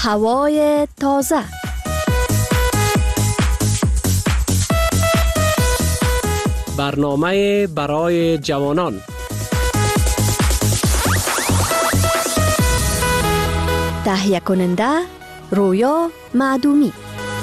هوای تازه. برنامه برای جوانان. تهیه کننده رویا معدومی.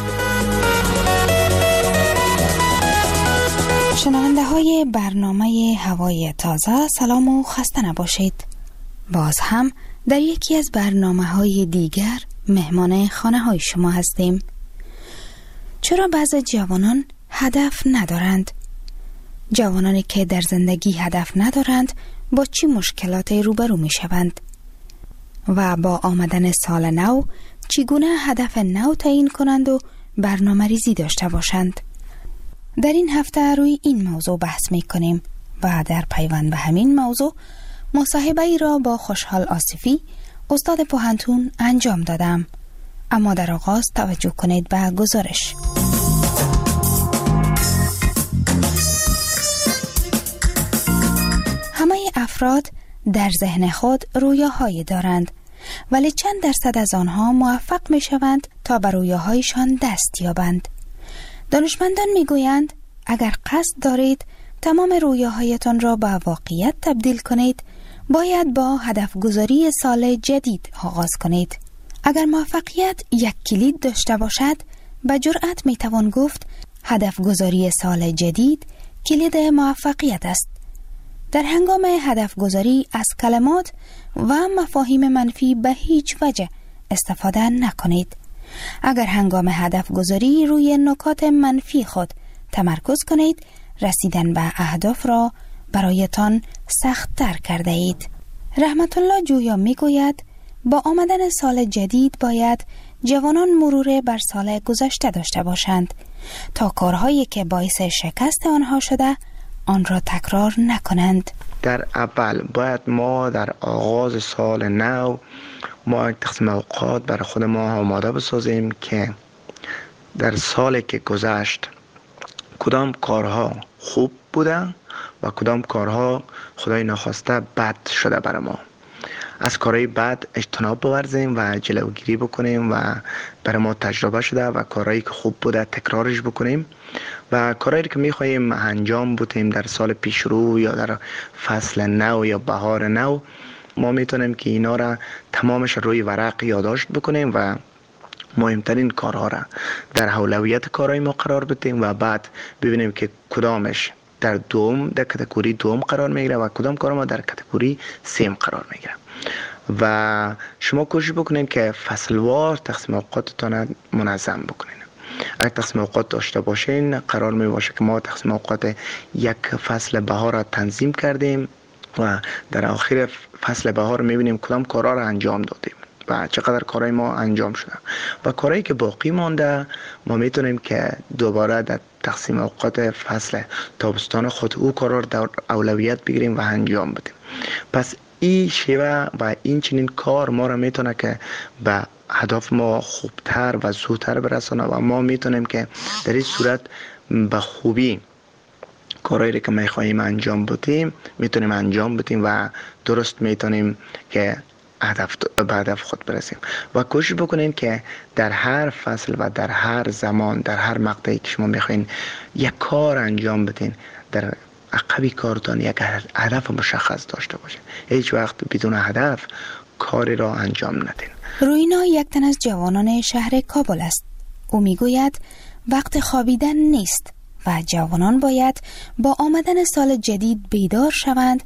شنونده های برنامه هوای تازه، سلام و خسته نباشید. باز هم در یکی از برنامه های دیگر مهمان خانه های شما هستیم. چرا بعضی جوانان هدف ندارند؟ جوانانی که در زندگی هدف ندارند با چی مشکلاتی روبرو می شوند؟ و با آمدن سال نو چگونه هدف نو تعیین کنند و برنامه ریزی داشته باشند؟ در این هفته روی این موضوع بحث می کنیم و در پیوند به همین موضوع مصاحبه ای را با خوشحال آصفی استاد پوهنتون انجام دادم. اما در آغاز توجه کنید به گزارش. همه افراد در ذهن خود رویاهایی دارند، ولی چند درصد از آنها موفق می شوند تا بر رویاهایشان دست یابند. دانشمندان می گویند اگر قصد دارید تمام رویاهایتان را به واقعیت تبدیل کنید، باید با هدف گذاری سال جدید آغاز کنید. اگر موفقیت یک کلید داشته باشد، به جرأت می توان گفت هدف گذاری سال جدید کلید موفقیت است. در هنگام هدف گذاری از کلمات و مفاهیم منفی به هیچ وجه استفاده نکنید. اگر هنگام هدف گذاری روی نکات منفی خود تمرکز کنید، رسیدن به اهداف را برایتان سخت تر کرده اید. رحمت الله جویا می گوید با آمدن سال جدید باید جوانان مرور بر سال گذشته داشته باشند تا کارهایی که باعث شکست آنها شده آن را تکرار نکنند. در اول باید ما در آغاز سال نو ما یک تقسیم اوقات برای خود ما آماده بسازیم که در سالی که گذشت کدام کارها خوب بوده و کدام کارها خدای ناخواسته بد شده برای ما. از کارهای بد اجتناب بورزیم و جلوگیری بکنیم و برای ما تجربه شده و کارهایی که خوب بوده تکرارش بکنیم و کارهایی که میخواییم انجام بدیم در سال پیش رو یا در فصل نو یا بهار نو، ما میتونیم که اینا را تمامش روی ورق یادداشت بکنیم و مهمترین کارها را در اولویت کارهای ما قرار بدیم و بعد ببینیم که کدامش در کاتگوری دوم قرار میگیره و کدام کار ما در کاتگوری سیم قرار میگیره. و شما کوشش بکنین که فصلوار تقسیم اوقاتتان منظم بکنین. اگر تقسیم اوقات داشته باشین، قرار می باشه که ما تقسیم اوقات یک فصل بهار را تنظیم کردیم و در آخر فصل بهار میبینیم کدام کارها را انجام دادیم و چقدر کارهای ما انجام شده و کارهایی که باقی مانده ما میتونیم که دوباره در تقسیم اوقات فصل تابستان خود او کارها را در اولویت بگیریم و انجام بدیم. پس این شیوه و این چنین کار ما را میتونه که به هدف ما خوبتر و زودتر برسانه و ما میتونیم که در این صورت به خوبی کارهایی که میخواییم انجام بدیم میتونیم انجام بدیم و درست میتونیم که به هدف خود برسیم. و کوشش بکنین که در هر فصل و در هر زمان در هر مقطعی که شما میخواین یک کار انجام بدین، در عقبی کارتان یک هدف مشخص داشته باشین. هیچ وقت بدون هدف کاری را انجام ندین. روینا یک تن از جوانان شهر کابل است. او میگوید وقت خوابیدن نیست و جوانان باید با آمدن سال جدید بیدار شوند،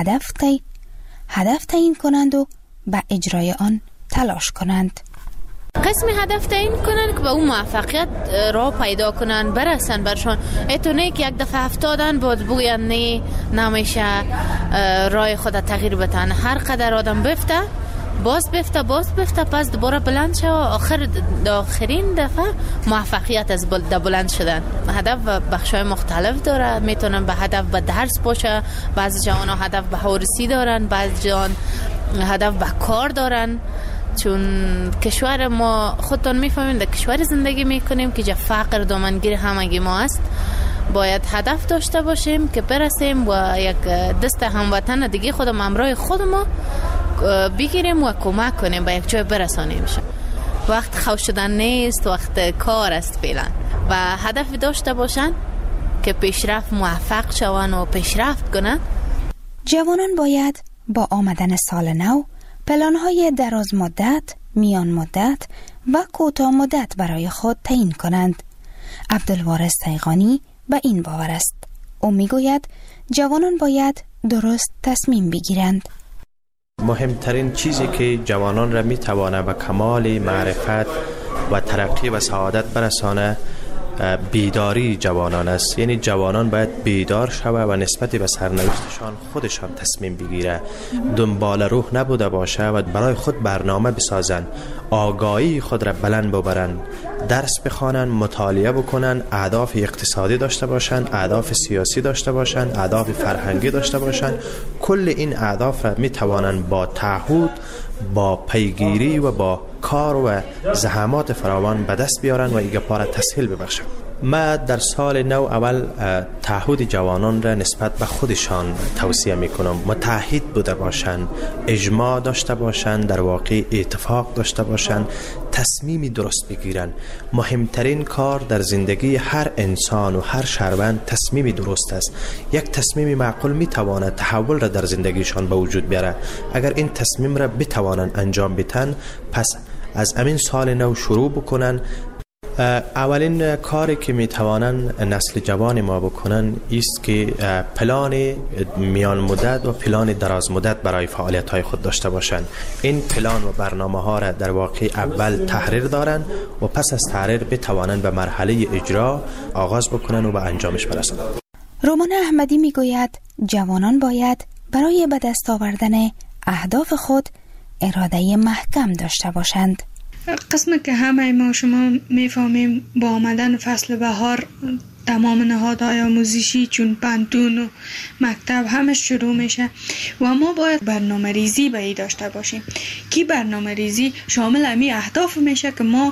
هدف تعیین کنند و به اجرای آن تلاش کنند. قسمی هدف تعیین کنن که به اون موفقیت را پیدا کنن، برسن برشان. اتونه که یک دفعه افتادن بود بگوین نه نمیشه راه خود تغییر بدن. هر قدر آدم بفته باز بفته پس دوباره بلند شه و آخرین دفعه موفقیت از بلند شدن. هدف بخشای مختلف داره، میتونن به هدف به درس باشه، بعضی جوان هدف به هورسی دارن، بعضی جوان هدف به کار دارن. چون کشور ما خودتون میفهمین در کشور زندگی میکنیم که جا فقر دامنگیر همگی ما است. باید هدف داشته باشیم که برسیم و یک دست هموطن دیگه خودم همراه خود ما بگیریم و کمک کنیم به یک جای برسانیم. وقت خوش شدن نیست، وقت کار است فعلا و هدف داشته باشن که پیشرفت موفق شون و پیشرفت کنن. جوانان باید با آمدن سال نو پلان‌های دراز مدت، میان مدت و کوتاه مدت برای خود تعیین کنند. عبدالوارث تیغانی به این باور است. او میگوید جوانان باید درست تصمیم بگیرند. مهمترین چیزی که جوانان را میتوانه به کمال معرفت و ترقی و سعادت برسانه بیداری جوانان است. یعنی جوانان باید بیدار شوه و نسبت به سرنوشتشان خودشان تصمیم بگیره، دنبال روح نبوده باشه و برای خود برنامه بسازن، آگاهی خود را بلند ببرن، درس بخوانن، مطالعه بکنن، اهداف اقتصادی داشته باشن، اهداف سیاسی داشته باشن، اهداف فرهنگی داشته باشن. کل این اهداف را می توانن با تعهد، با پیگیری و با کار و زحمات فراوان به دست بیارن و ایگه پاره تسهیل ببخشن. ما در سال نو اول تعهد جوانان را نسبت به خودشان توصیه میکنم. متعهد بوده باشند، اجماع داشته باشند، در واقع اتفاق داشته باشند، تصمیمی درست بگیرن. مهمترین کار در زندگی هر انسان و هر شهروند تصمیمی درست است. یک تصمیمی معقول میتواند تحول را در زندگیشان به وجود بیاره. اگر این تصمیم را بتوانند انجام بدن، پس از امین سال نو شروع بکنن. اولین کاری که میتوانن نسل جوان ما بکنن است که پلان میان مدت و پلان دراز مدت برای فعالیت های خود داشته باشند. این پلان و برنامه ها را در واقع اول تحریر دارن و پس از تحریر بتوانند به مرحله اجرا آغاز بکنن و به انجامش برسند. رومان احمدی میگوید جوانان باید برای به دست آوردن اهداف خود اراده محکم داشته باشند. قسمی که همه ما شما میفهمیم با آمدن فصل بهار تمام نهادهای آموزشی چون پانتون و مکتب همش شروع میشه و ما باید برنامه ریزی به ای داشته باشیم که برنامه ریزی شامل امی اهداف میشه که ما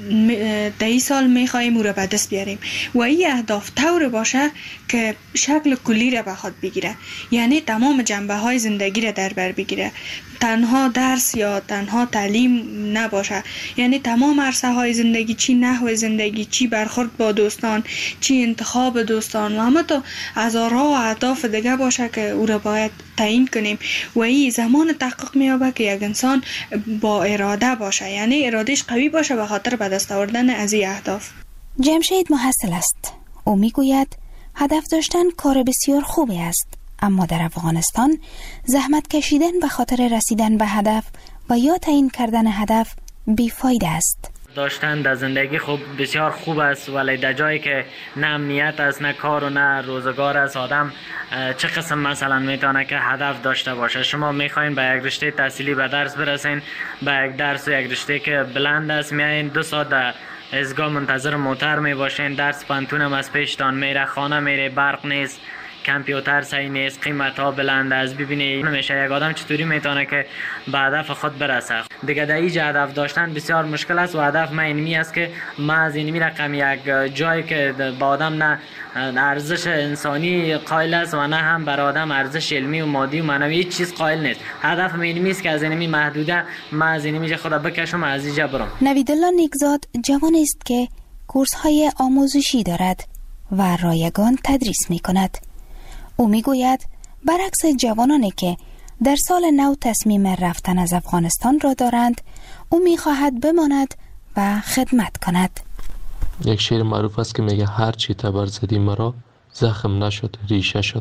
در این سال میخواییم او را به دست بیاریم و این اهداف طور باشه که شکل کلی را به خود بگیره، یعنی تمام جنبه های زندگی را در بر بگیره، تنها درس یا تنها تعلیم نباشه، یعنی تمام عرصه های زندگی، چی نحو زندگی، چی برخورد با دوستان، چی انتخاب دوستان و همه تا هزارها و اهداف دیگه باشه که او را باید تعیین کنیم و این زمان تحقق میابه که یک انسان با اراده باشه، یعنی ارادهش قوی باشه به خاطر به دست آوردن از این اهداف. جمشید محصل است. او میگوید هدف داشتن کار بسیار خوبی است، اما در افغانستان زحمت کشیدن به خاطر رسیدن به هدف و یا تعیین کردن هدف بیفایده است. داشتن در زندگی خوب بسیار خوب است، ولی در جایی که نه امنیت است، نه کار و نه روزگار است، آدم چه قسم مثلا میتونه که هدف داشته باشه؟ شما میخواین به یک رشته تحصیلی به درس برسین، به یک درس و یک رشته که بلند است، میایین 2 ساعت در ایستگاه منتظر موتر میباشین، درس پانتون هم از پیشتان میره، خانه میره، برق نیست، کامپیوتر صحیح نیست، قیمت ها بلند است. ببینید نمیشه یک آدم چطوری میتونه که به هدف خود برسه. دیگه در اینجا هدف داشتن بسیار مشکل است و هدف من اینمی است که ما از اینمی رقم یک جایی که با آدم نه ارزش انسانی قائل است و نه هم بر آدم ارزش علمی و مادی و معنوی هیچ چیز قائل نیست. هدف من اینمی است که از اینمی محدوده ما از اینمی خدا بکشم و از اینجا برم. نویدالله نیکزاد جوان است که کورس های آموزشی دارد و رایگان تدریس میکند. او میگوید برعکس جوانانی که در سال نو تصمیم رفتن از افغانستان را دارند، او میخواهد بماند و خدمت کند. یک شعر معروف است که میگه هر چی تبر زدی مرا زخم نشد ریشه شد.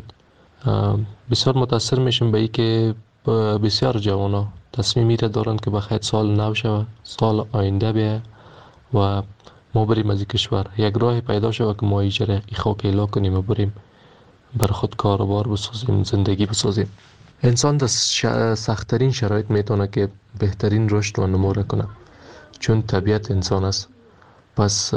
بسیار متاثر میشم به این که بسیار جوانا تصمیمی را دارند که بخاطر سال نو شود، سال آینده بیه و ما بریم از کشور، یک راه پیدا شود که ما ایجره خاک اعلا کنیم و بریم بر خود کاروبار بسازیم، زندگی بسازیم. انسان در سخت‌ترین شرایط میتونه که بهترین رشد و نمو کنه، چون طبیعت انسان است. پس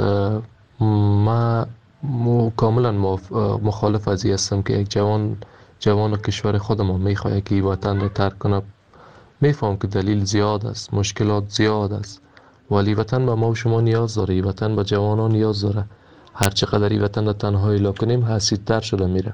ما کاملا مخالف از این هستم که یک جوان کشور خودم میخواد که وطن را ترک کنه. میفهم که دلیل زیاد است، مشکلات زیاد است، ولی وطن به ما و شما نیاز داره، وطن به جوانان نیاز داره. هر چقدر این وطن را تنها اعلا کنیم حسیدتر شده میره.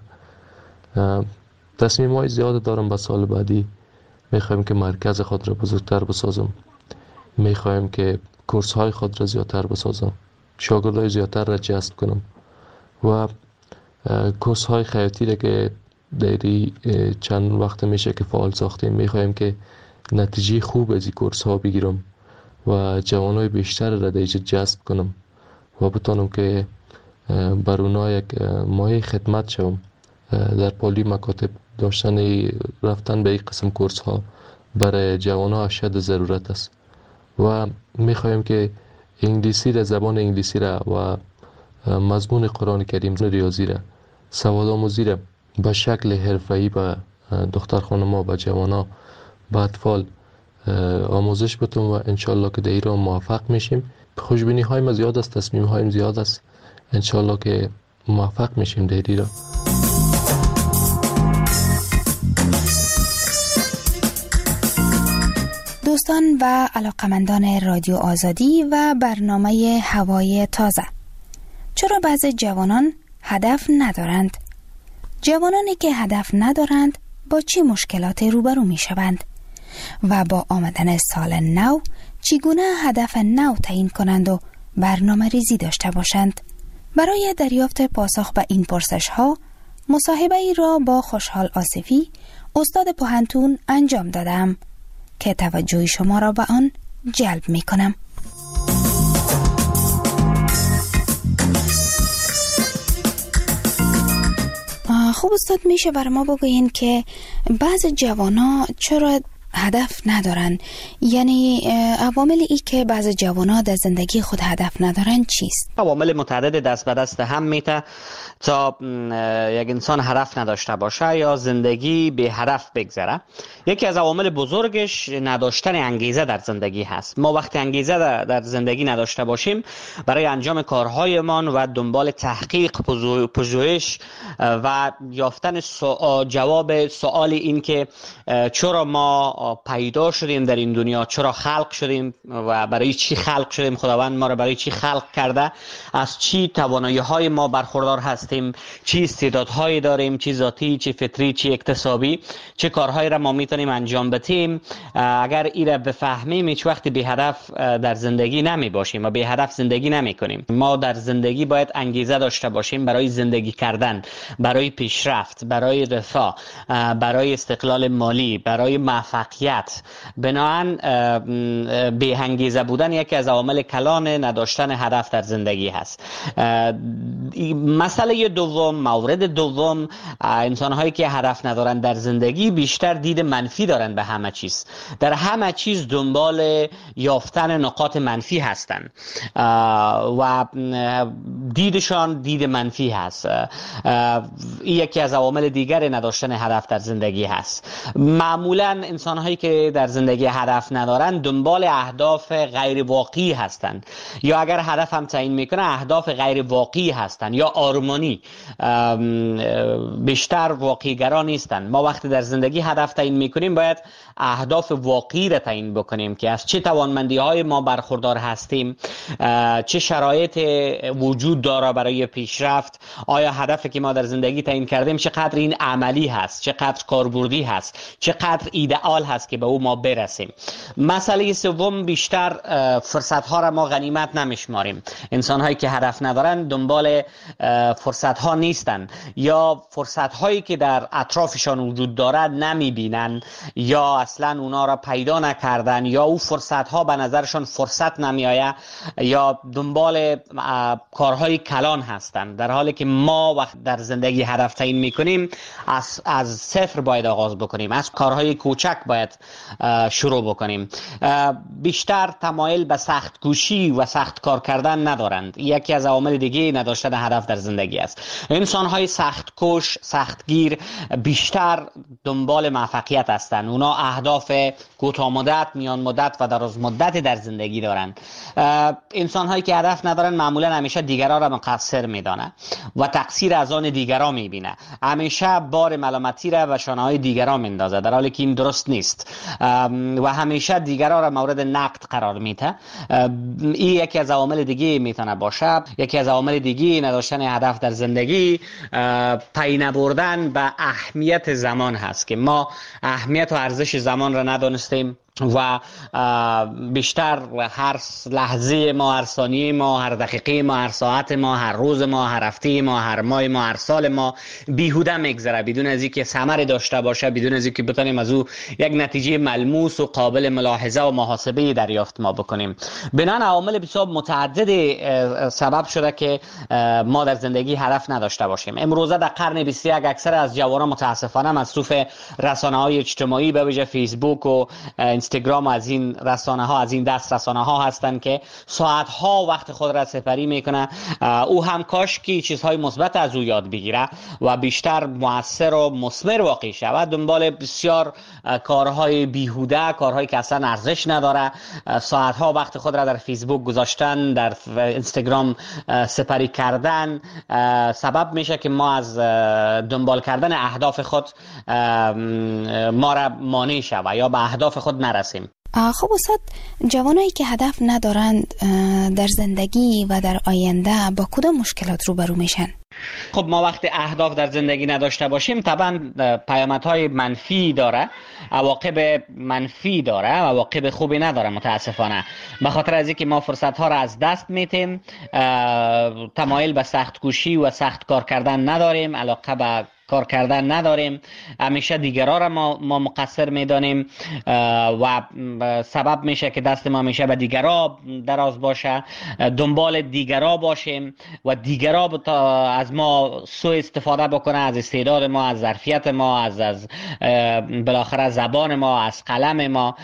تصمیم های زیاد دارم به سال بعدی. میخوایم که مرکز خود را بزرگتر بسازم، میخوایم که کورس های خود را زیادتر بسازم، شاگردای زیادتر را جذب کنم و کورس های خیاطی را که دیری چند وقت میشه که فعال ساختیم، میخوایم که نتیجه خوب از این کورس ها بگیرم و جوانای بیشتر را دیجا جذب کنم و بتانم که بر اونا یک مایه خدمت شوم. در پالی مکاتب داشتن رفتن به این قسم کورس ها برای جوان ها اشد ضرورت است و میخوایم که انگلیسی را، زبان انگلیسی را و مضمون قرآن کریم، ریاضی را، سواد آموزی را به شکل حرفه‌ای به دختر خانم‌ها، به جوان ها، به اطفال آموزش بتم و انشالله که در ایران موفق میشیم. خوشبینی های ما زیاد است، تصمیم هایم زیاد است، انشالله که موفق میشیم در ایران. دوستان و علاقمندان رادیو آزادی و برنامه هوای تازه، چرا بعضی جوانان هدف ندارند؟ جوانانی که هدف ندارند با چه مشکلاتی روبرو می شوند؟ و با آمدن سال نو چگونه هدف نو تعیین کنند و برنامه ریزی داشته باشند؟ برای دریافت پاسخ به این پرسش ها مصاحبه ای را با خوشحال آصفی، استاد پوهنتون انجام دادم که توجه شما را به آن جلب می کنم. خوب استاد، میشه بر ما بگوین که بعض جوانا چرا هدف ندارن؟ یعنی عوامل ای که بعض جوانا در زندگی خود هدف ندارن چیست؟ عوامل متعدد دست به دست هم میته تا یک انسان هدف نداشته باشه یا زندگی به هدف بگذره. یکی از عوامل بزرگش نداشتن انگیزه در زندگی هست. ما وقتی انگیزه در زندگی نداشته باشیم برای انجام کارهایمان و دنبال تحقیق، پژوهش و یافتن جواب سوال این که چرا ما پیدا شدیم در این دنیا، چرا خلق شدیم و برای چی خلق شدیم، خداوند ما را برای چی خلق کرده، از چی توانایی‌های ما برخوردار هستیم، چی استعدادهایی داریم، چی ذاتی، چی فطری، چی اکتسابی، چه کارهایی را ما میتونیم انجام بدیم. اگر این را بفهمیم هیچ وقت بی هدف در زندگی نمی باشیم و بی هدف زندگی نمی کنیم. ما در زندگی باید انگیزه داشته باشیم برای زندگی کردن، برای پیشرفت، برای رفاه، برای استقلال مالی، برای موفقیت. بنابراین بی انگیزه بودن یکی از عوامل کلان نداشتن هدف در زندگی هست. مسئله دوم، مورد دوم، انسان‌هایی که هدف ندارن در زندگی بیشتر دید منفی دارن به همه چیز. در همه چیز دنبال یافتن نقاط منفی هستن و دیدشان دید منفی هست. این یکی از عوامل دیگر نداشتن هدف در زندگی هست. معمولاً انسان‌هایی که در زندگی هدف ندارن دنبال اهداف غیر واقعی هستند، یا اگر هدف هم تعیین میکنه اهداف غیر واقعی هستند یا آرمانی، بیشتر واقعی‌گرا نیستند. ما وقتی در زندگی هدف تعیین میکنیم باید اهداف واقعی را تعیین بکنیم که از چه توانمندی‌های ما برخوردار هستیم، چه شرایط وجود داره برای پیشرفت، آیا هدفی که ما در زندگی تعیین کردیم چقدر این عملی هست، چقدر کاربردی هست، چقدر ایدئال هست که به او ما برسیم. مسئله سوم، بیشتر فرصت‌ها را ما غنیمت نمیشماریم. انسان‌هایی که هدف ندارن دنبال فرصت‌ها نیستن یا فرصت‌هایی که در اطرافشان وجود دارد نمی‌بینن یا اصلا اونا را پیدا نکردن یا او فرصت‌ها به نظرشان فرصت نمی‌آید یا دنبال کارهای کلان هستند، در حالی که ما وقت در زندگی هدف تعیین می‌کنیم از صفر باید آغاز بکنیم، از کارهای کوچک باید شروع بکنیم. بیشتر تمایل به سخت کوشی و سخت کار کردن ندارند. یکی از عوامل دیگه نداشتن هدف در زندگی است. انسان‌های سخت کوش، سختگیر بیشتر دنبال موفقیت هستند. اونا اهداف کوتاه مدت، میان مدت و دراز مدت در زندگی دارند. انسان‌هایی که هدف ندارن معمولا همیشه دیگران را مقصر می‌دانند و تقصیر از آن دیگران می‌بینه. همیشه بار ملامتی را به شانه‌های دیگران میندازه، در حالی که این درست نیست و همیشه دیگران را مورد نقد قرار میده. این یکی از عوامل دیگه میتونه باشه. یکی از عوامل دیگه نداشتن هدف در زندگی پی نبردن به اهمیت زمان هست که ما اهمیت و ارزش زمان را ندانستیم و بیشتر هر لحظه ما، هر ثانیه ما، هر دقیقه ما، هر ساعت ما، هر روز ما، هر هفته ما، هر ماه ما، هر سال ما بیهوده میگذره بدون از اینکه ثمری داشته باشه، بدون از اینکه بتونیم از او یک نتیجه ملموس و قابل ملاحظه و محاسبه دریافت ما بکنیم. بنابراین عوامل بسیار متعدد سبب شده که ما در زندگی هدف نداشته باشیم. امروزه در قرن 21 اکثر از جوانان متاسفانه مصروف رسانه‌های اجتماعی به ویژه فیسبوک و اینستاگرام از این رسانه ها، از این دست رسانه ها هستند که ساعت ها وقت خود را سپری میکنه. او هم کاش که چیزهای مثبت از او یاد بگیره و بیشتر مؤثر و مثمر واقع شود. دنبال بسیار کارهای بیهوده، کارهایی که اصلا ارزش نداره، ساعت ها وقت خود را در فیسبوک گذاشتن، در اینستاگرام سپری کردن سبب میشه که ما از دنبال کردن اهداف خود ما را مانع شود یا به اهداف خود نرسیم. خب استاد، جوانایی که هدف ندارند در زندگی و در آینده با کدام مشکلات روبرو میشن؟ خب ما وقتی اهداف در زندگی نداشته باشیم طبعا پیامدهای منفی داره، عواقب منفی داره، عواقب خوبی نداره متاسفانه. به خاطر از اینکه ما فرصت ها را از دست میتیم، تمایل به سخت کوشی و سخت کار کردن نداریم، علاقه به کار کردن نداریم، همیشه دیگران را ما مقصر میدانیم و سبب میشه که دست ما همیشه به دیگران دراز باشه، دنبال دیگران باشیم و دیگران از ما سوء استفاده بکنه، از استعداد ما، از ظرفیت ما، از بالاخره زبان ما، از قلم ما،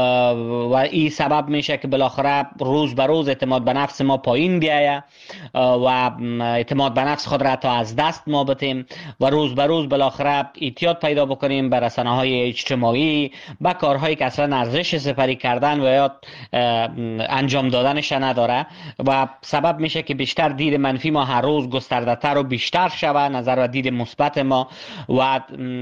و این سبب میشه که بالاخره روز به روز اعتماد به نفس ما پایین بیایه و اعتماد به نفس خود را تا از دست ما بدیم و روز به روز بالاخره اعتیاد پیدا بکنیم به رسانه‌های اجتماعی، به کارهایی که اصلا ارزش سپری کردن و یا انجام دادنش نداره و سبب میشه که بیشتر دید منفی ما هر روز گسترده‌تر و بیشتر شود، نظر و دید مثبت ما و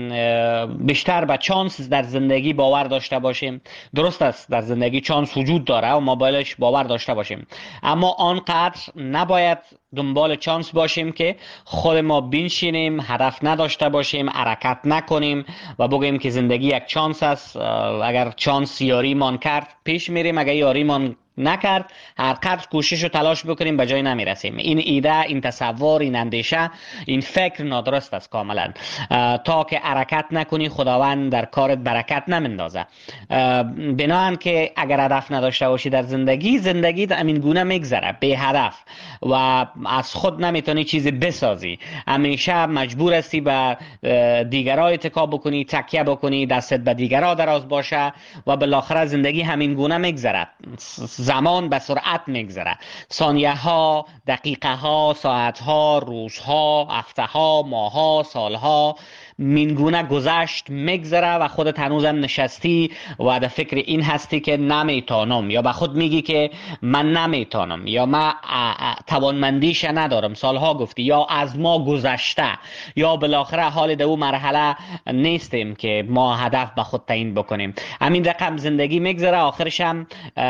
بیشتر به چانس در زندگی باور داشته باشیم. درست است در زندگی چانس وجود داره و ما بایدش باور داشته باشیم، اما آنقدر نباید دنبال چانس باشیم که خود ما بنشینیم، هدف نداشته باشیم، حرکت نکنیم و بگیم که زندگی یک چانس است، اگر چانس یاری مان کرد پیش میریم، اگر یاری مان نکرد هر قدر کوشش و تلاش بکنیم به جای نمیرسیم. این ایده، این تصور، این اندیشه، این فکر نادرست است کاملا. تا که حرکت نکنی خداوند در کارت برکت نمیندازه. بنابراین که اگر هدف نداشته باشی در زندگی همین گونه میگذره بی هدف و از خود نمیتونی چیزی بسازی، همیشه مجبور هستی به دیگران اتکا بکنی، تکیه بکنی، دستت به دیگران دراز باشه و بالاخره زندگی همین گونه میگذره. زمان به سرعت میگذره، ثانیه ها، دقیقه ها، ساعت ها، روزها، هفته ها، ماه ها، سال ها مینگونه گذشت میگذره و خودت هنوزم نشستی و در فکر این هستی که نمیتونم، یا به خود میگی که من نمیتونم، یا من توانمندیش ندارم، سالها گفتی، یا از ما گذشته، یا بالاخره حال دو مرحله نیستیم که ما هدف به خود تعیین بکنیم. همین رقم زندگی میگذره، آخرش هم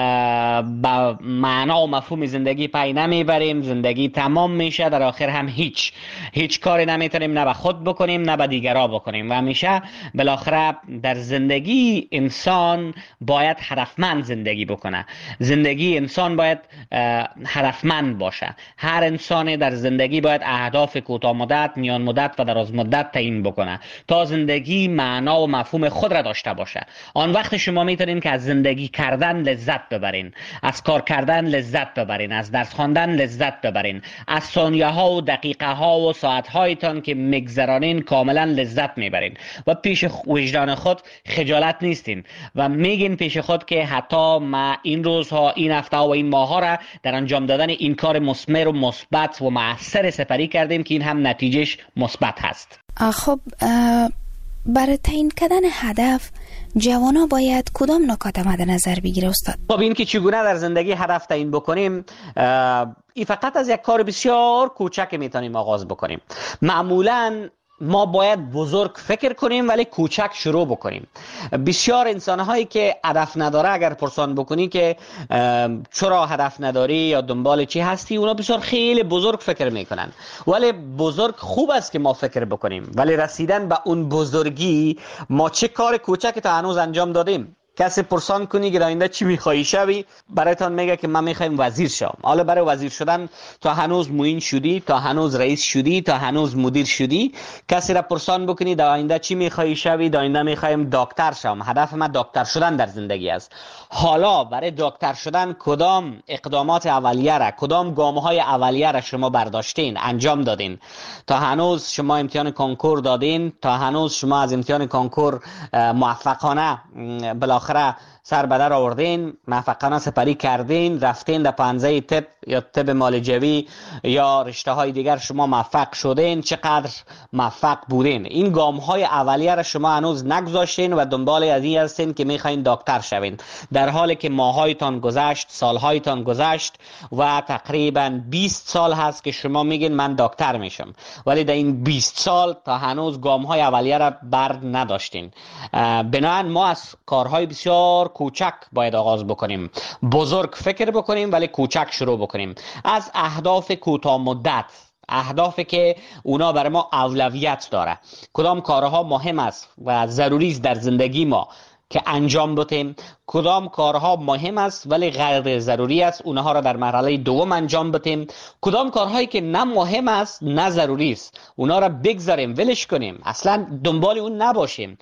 با معنا و مفهوم زندگی پی نمیبریم، زندگی تمام میشه، در آخر هم هیچ کاری نمیتونیم نه به خود بکنیم نه به دیگر بکنیم. و همیشه بالاخره در زندگی انسان باید هدفمند زندگی بکنه. زندگی انسان باید هدفمند باشه. هر انسان در زندگی باید اهداف کوتاه مدت، میان مدت و دراز مدت تعیین بکنه تا زندگی معنا و مفهوم خود را داشته باشه. آن وقت شما میتونین که از زندگی کردن لذت ببرین، از کار کردن لذت ببرین، از درس خواندن لذت ببرین، از ثانیه ها و دقیقه ها و ساعت هایتان که میگذرانین کاملا لذت میبرین و پیش وجدان خود خجالت نیستین و میگین پیش خود که حتی ما این روزها، این هفته و این ماه ها را در انجام دادن این کار مثمر و مثبت و مؤثر سپری کردیم که این هم نتیجهش مثبت هست. خب برای تعیین کردن هدف جوانا باید کدام نکات مد نظر بگیره استاد؟ خب این که چگونه در زندگی هدف تعیین بکنیم، این فقط از یک کار بسیار کوچک میتونیم آغاز بکنیم. معمولاً ما باید بزرگ فکر کنیم ولی کوچک شروع بکنیم. بسیار انسان‌هایی که هدف نداره اگر پرسان بکنی که چرا هدف نداری یا دنبال چی هستی، اونا بسیار خیلی بزرگ فکر میکنن. ولی بزرگ خوب است که ما فکر بکنیم، ولی رسیدن به اون بزرگی ما چه کار کوچکی تا هنوز انجام دادیم. کسی پرسان کنی که آینده چی میخوایی شوی، برایتان میگه که من میخوایم وزیر شم. حالا برای وزیر شدن تا هنوز معین شدی، تا هنوز رئیس شدی، تا هنوز مدیر شدی. کسی را پرسان بکنی در آینده چی میخوایی شوی، در آینده میخوایم دکتر شم، هدف من دکتر شدن در زندگی است. حالا برای دکتر شدن کدام اقدامات اولیه را، کدام گام‌های اولیه را شما برداشتین، انجام دادین؟ تا هنوز شما امتحان کنکور دادین، تا هنوز شما از امتحان کنکور موفقانه بالاخره سر به در آوردین، موفقانه سپری کردین، رفتین در پانزه طب یا طب معالجوی یا رشته های دیگر شما موفق شدین، چقدر موفق بودین؟ این گام های اولیه را شما هنوز نگذاشتین و دنبال از این هستین که میخواین دکتر شوین، در حالی که ماهایتان گذشت، سالهایتان گذشت و تقریبا 20 سال هست که شما میگین من دکتر میشم، ولی در این 20 سال تا هنوز گام های اولیه را بر نداشتین. بنابراین ما از کارهای بسیار کوچک باید آغاز بکنیم، بزرگ فکر بکنیم ولی کوچک شروع بکنیم. از اهداف کوتاه مدت، اهدافی که اونا برای ما اولویت داره، کدام کارها مهم است و ضروری است در زندگی ما که انجام بدیم، کدام کارها مهم است ولی غیر ضروری است اونها را در مرحله دوم انجام بدیم، کدام کارهایی که نه مهم است نه ضروری است اونها را بگذاریم، ولش کنیم، اصلا دنبال اون نباشیم.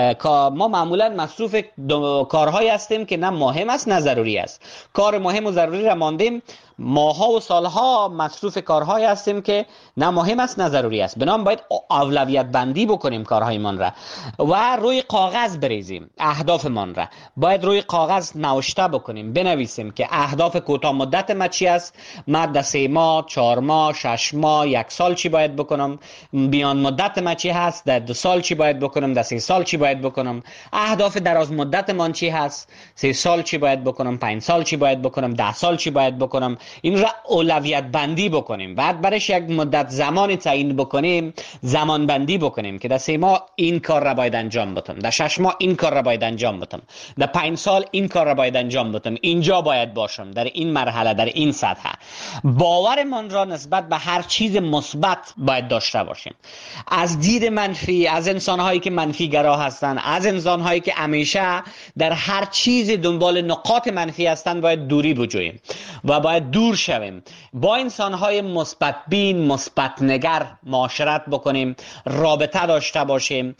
ما معمولا مصروف کارهایی هستیم که نه مهم است نه ضروری است. کار مهم و ضروری را ماندیم، ماها و سالها مصروف کارهایی هستیم که نه مهم است نه ضروری است. بنابراین باید اولویت بندی بکنیم کارهایمان را و روی کاغذ بریزیم. اهدافمان را باید روی کاغذ نوشته بکنیم، بنویسیم که اهداف کوتاه مدت ما چی است، من در 3 ماه، 4 ماه، 6 ماه، 1 سال چی باید بکنم، میان مدت ما چی هست، در 2 سال چی باید بکنم، در 3 سال چی باید بکنم، اهداف دراز مدت من چی هست، 3 سال چی باید بکنم، 5 سال چی باید بکنم، 10 سال چی باید بکنم. این را اولویت بندی بکنیم، بعد برایش یک مدت زمانی تعیین بکنیم، زمان بندی بکنیم که در 3 ماه این کار را باید انجام بدم، در 6 ماه این کار را باید انجام بدم، در 5 سال این کار را باید انجام بدم، اینجا باید باشم، در این مرحله، در این سطح. باورمان را نسبت به هر چیز مثبت باید داشته باشیم. از دید منفی، از انسان‌هایی که منفی گرا هستند، از انسان‌هایی که همیشه در هر چیز دنبال نقاط منفی هستند باید دوری بجوییم و باید دور شویم. با انسان‌های مثبت بین، مثبت نگر معاشرت بکنیم، رابطه داشته باشیم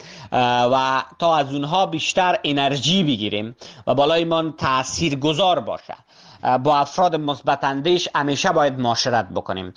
و تا از اونها بیشتر انرژی بگیریم و بالایمان تاثیرگذار باشه. با افراد مثبت اندیش همیشه باید معاشرت بکنیم.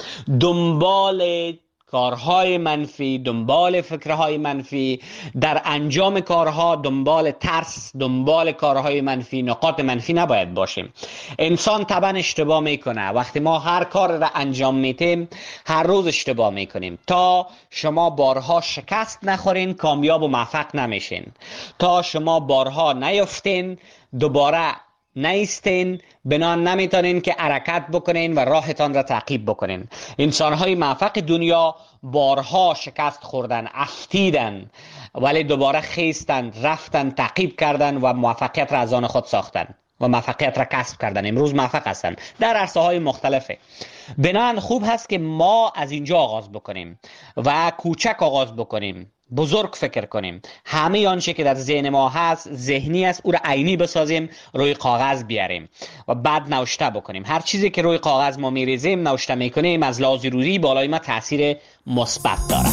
دنبال کارهای منفی، دنبال فکرهای منفی، در انجام کارها دنبال ترس، دنبال کارهای منفی، نقاط منفی نباید باشیم. انسان طبعا اشتباه میکنه. وقتی ما هر کار را انجام میتیم هر روز اشتباه میکنیم. تا شما بارها شکست نخورین کامیاب و موفق نمیشین. تا شما بارها نیفتین دوباره نیستین، بنان نمیتونین که حرکت بکنین و راهتان را تعقیب بکنین. انسانهای موفق دنیا بارها شکست خوردن، افتیدن، ولی دوباره خیستن، رفتن، تعقیب کردن و موفقیت را از آن خود ساختن و موفقیت را کسب کردن. امروز موفق هستن در عرصه های مختلفه. بنان خوب هست که ما از اینجا آغاز بکنیم و کوچک آغاز بکنیم، بزرگ فکر کنیم. همه آنچه که در ذهن ما هست ذهنی است، او را عینی بسازیم، روی کاغذ بیاریم و بعد نوشته بکنیم. هر چیزی که روی کاغذ ما میریزیم، نوشته میکنیم، از لحاظ روحی بالای ما تاثیر مثبت داره.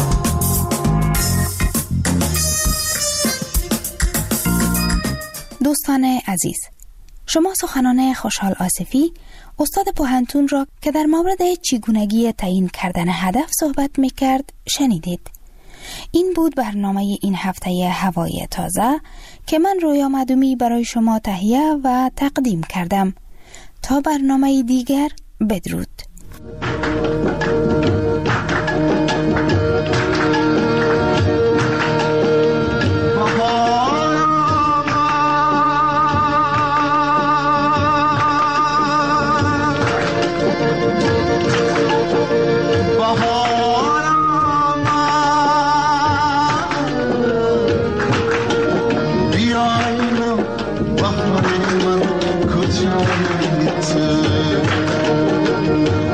دوستان عزیز، شما سخنان خوشحال آصفی، استاد پوهنتون را که در مورد چگونگی تعیین کردن هدف صحبت میکرد شنیدید. این بود برنامه این هفته هوای تازه که من رویا معدومی برای شما تهیه و تقدیم کردم. تا برنامه دیگر، بدرود. Bahar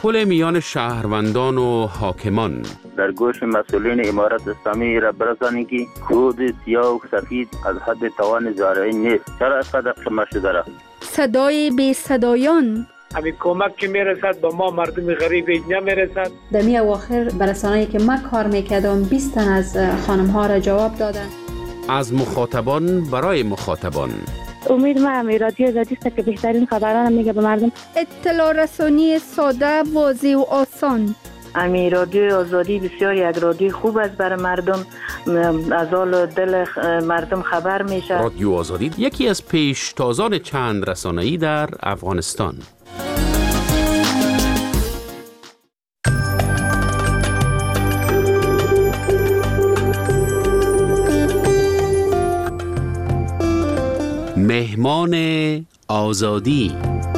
تداخل میان شهروندان و حاکمان. در گوش مسئولین امارت اسلامی را برسانید که کود سیاه و سفید از حد توان زارعی نیست. چرا از قدر قمه شده را؟ صدای بی صدایان. همین کمک که میرسد با ما مردم غریب اینجا میرسد. در می اواخر برسانه‌ای که من کار میکردم 20 تن از خانم ها را جواب دادن. از مخاطبان برای مخاطبان. امید من رادیو آزادی است که بهترین خبران میگه به مردم. اطلاع رسانی ساده، واضح و آسان. امی رادیو آزادی بسیار یک رادیو خوب است برای مردم، از حال دل مردم خبر میشه. رادیو آزادی یکی از پیشتازان چند رسانه‌ای در افغانستان. مهمان آزادی.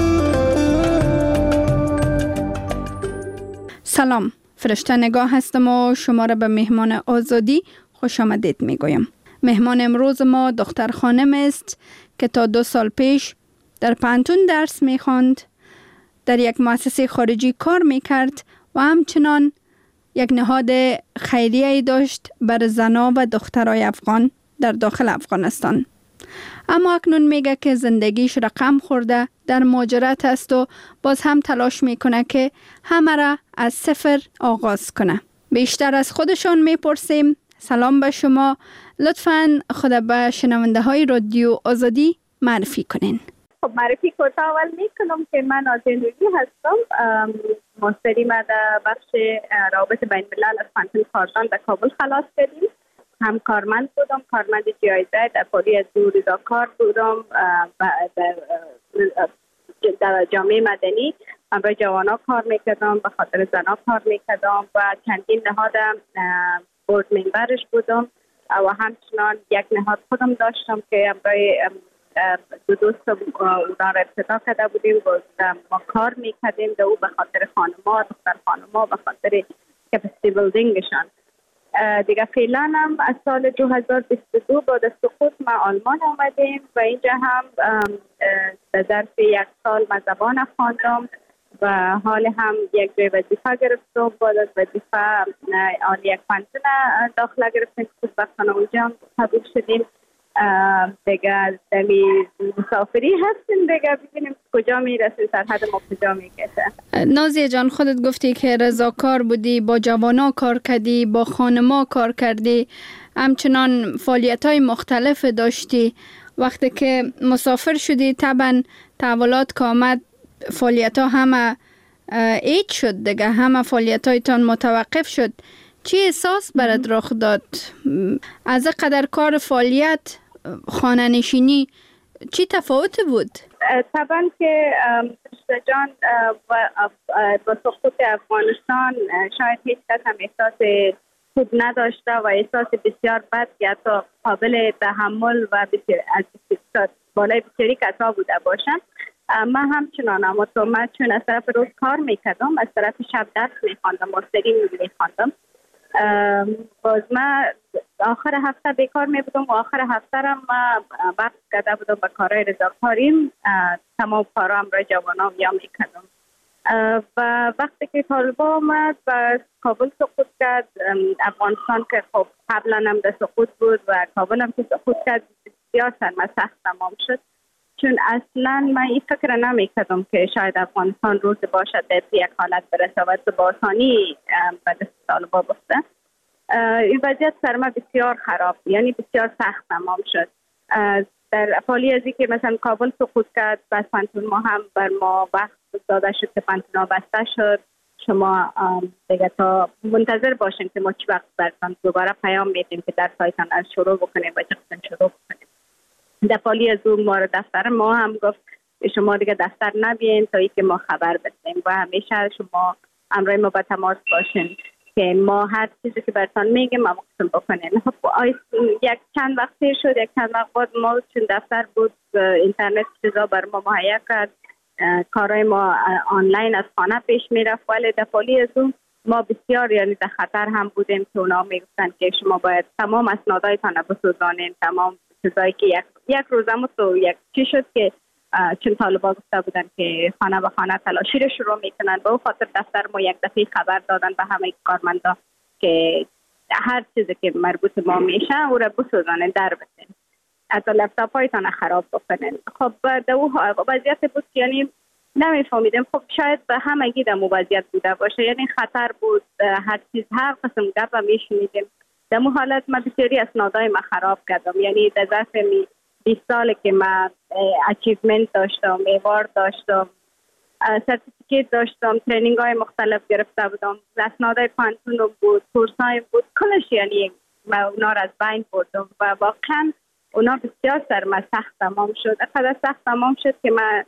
سلام، فرشته نگاه هستم و شما را به مهمان آزادی خوش آمدید میگویم. مهمان امروز ما دختر خانم است که تا 2 سال پیش در پانتون درس میخواند، در یک مؤسسه خارجی کار میکرد و همچنان یک نهاد خیریه‌ای داشت برای زنان و دخترای افغان در داخل افغانستان. اما اکنون میگه که زندگیش رقم خورده، در مهاجرت است و باز هم تلاش میکنه که همه را از صفر آغاز کنه. بیشتر از خودشان میپرسیم. سلام به شما، لطفاً خود به شنونده های رادیو آزادی معرفی کنین. خب معرفی کوتاه اول میکنم که من آزینویی هستم، ماستری ما در بخش روابط بین الملل از پانتون کاردان در کابل خلاص کردیم. هم کارمند بودم، کارمند جایزه در پالی از رضاکار بودم در جامعه مدنی. برای جوانا کار میکردم، به خاطر زنا کار میکردم و چندین نهاد بورد ممبرش بودم و همچنان یک نهاد خودم داشتم که برای 2 دوست اونا را ابتدا کرده بودیم و ما کار میکردیم در او به خاطر خانم‌ها، دختر خانم‌ها، به خاطر کپاسیتی بیلدینگشان. دیگه فعلا هم از سال 2022 بعد از سقوط ما آلمان آمدیم و اینجا هم در ظرف 1 سال من زبان خواندم و حال هم یک جای وظیفه گرفتم. بعد از وظیفه آن یک پانتون داخله گرفتیم که خوشبختانه اونجا هم قبول شدیم. دیگه دمی مسافری هستیم، دیگه ببینیم کجا میرسیم، سرحد ما کجا میکشه. نازیه جان، خودت گفتی که رضاکار بودی، با جوانا کار کردی، با خانما کار کردی، همچنان فعالیت‌های مختلف داشتی. وقتی که مسافر شدی طبعا تحولات که آمد فعالیت‌ها همه ایج شد دیگه، همه فعالیت‌هایتان متوقف شد. چی احساس برات رخ داد؟ از قدر کار فعالیت خانه نشینی چی تفاوت بود؟ طبعا که جان با سقوط افغانستان شاید هیچ کس هم احساس خوب نداشته و احساس بسیار بد که حتی قابل تحمل و از بالای بسیاری کسا بوده باشند. من همچنان، اما تو من چون از طرف روز کار میکردم، از طرف شب درس میخواندم، ماستری میخواندم. باز من آخر هفته بیکار می بودم و آخر هفته را من وقت کرده بودم به کارهای رضاکاریم، تمام کارام را جوانام یا می کردم. و وقتی که طالبان آمد و کابل سقوط کرد، افغانستان که خب قبلا هم در سقوط بود و کابل هم که سقوط کرد، بسیار سخت تمام شد. چون اصلا من این فکر نمی کردم که شاید افغانستان روز باشد در یک حالت برسه و با آسانی به دست طالبان بسته. این وضعیت سر ما بسیار خراب، یعنی بسیار سخت تمام شد. در حالی از که مثلا کابل سقوط کرد، بس پانتون ما هم بر ما وقت داده شد که پانتون بسته شد. شما دیگه تا منتظر باشین که ما چی وقت برتان دوباره پیام میدیم که در سایتان از شروع بکنیم و چقدر شروع بکنیم. در پالی از اون ما دفتر ما هم گفت شما دیگه دفتر نبین تا ای که ما خبر بدیم و همیشه شما همراه ما به تماس باشین که ما هر چیزی که براتون میگیم ما قسم بکنیم. خب یک چند وقت شد، یک چند وقت بعد ما چون دفتر بود اینترنت چیزا بر ما مهیا کرد، کارهای ما آنلاین از خانه پیش میرفت، ولی در پالی از اون ما بسیار یعنی در خطر هم بودیم که اونا میگفتن که شما باید تمام اسنادایتان بسوزانین، تمام چیزایی که یک روزم تو یک چی شد که چون طالبا گفته بودن که خانه به خانه تلاشی رو شروع میکنن. به او خاطر دفتر ما یک دفعه خبر دادن به همه کارمندا که هر چیزی که مربوط ما میشه او را بسوزانه، در بسین، حتی لپتاپ هایتان خراب بکنن. خب در او وضعیت بود که یعنی نمیفهمیدم. خب شاید به همگی در وضعیت بوده باشه، یعنی خطر بود، هر چیز، هر قسم گپ میشنیدیم. در مو حالت من بسیاری اسنادای ما خراب کردم. یعنی در ظرف 20 سال که من اچیومنت داشتم، ایوارد داشتم، سرتیفیکیت داشتم، ترینینگ های مختلف گرفته بودم، اسنادای پانتون بود، کورس های بود، کلش یعنی من اونا را از بین بردم و واقعا اونا بسیار سر من سخت تمام شد. اقدر سخت تمام شد که من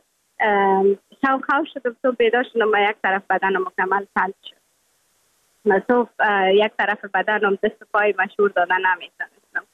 خواه شدم، تو بیدار شدم و یک طرف بدنم مکمل تلت شد. من صبح یک طرف بدنم دست پای مشهور دادن نمیتونستم.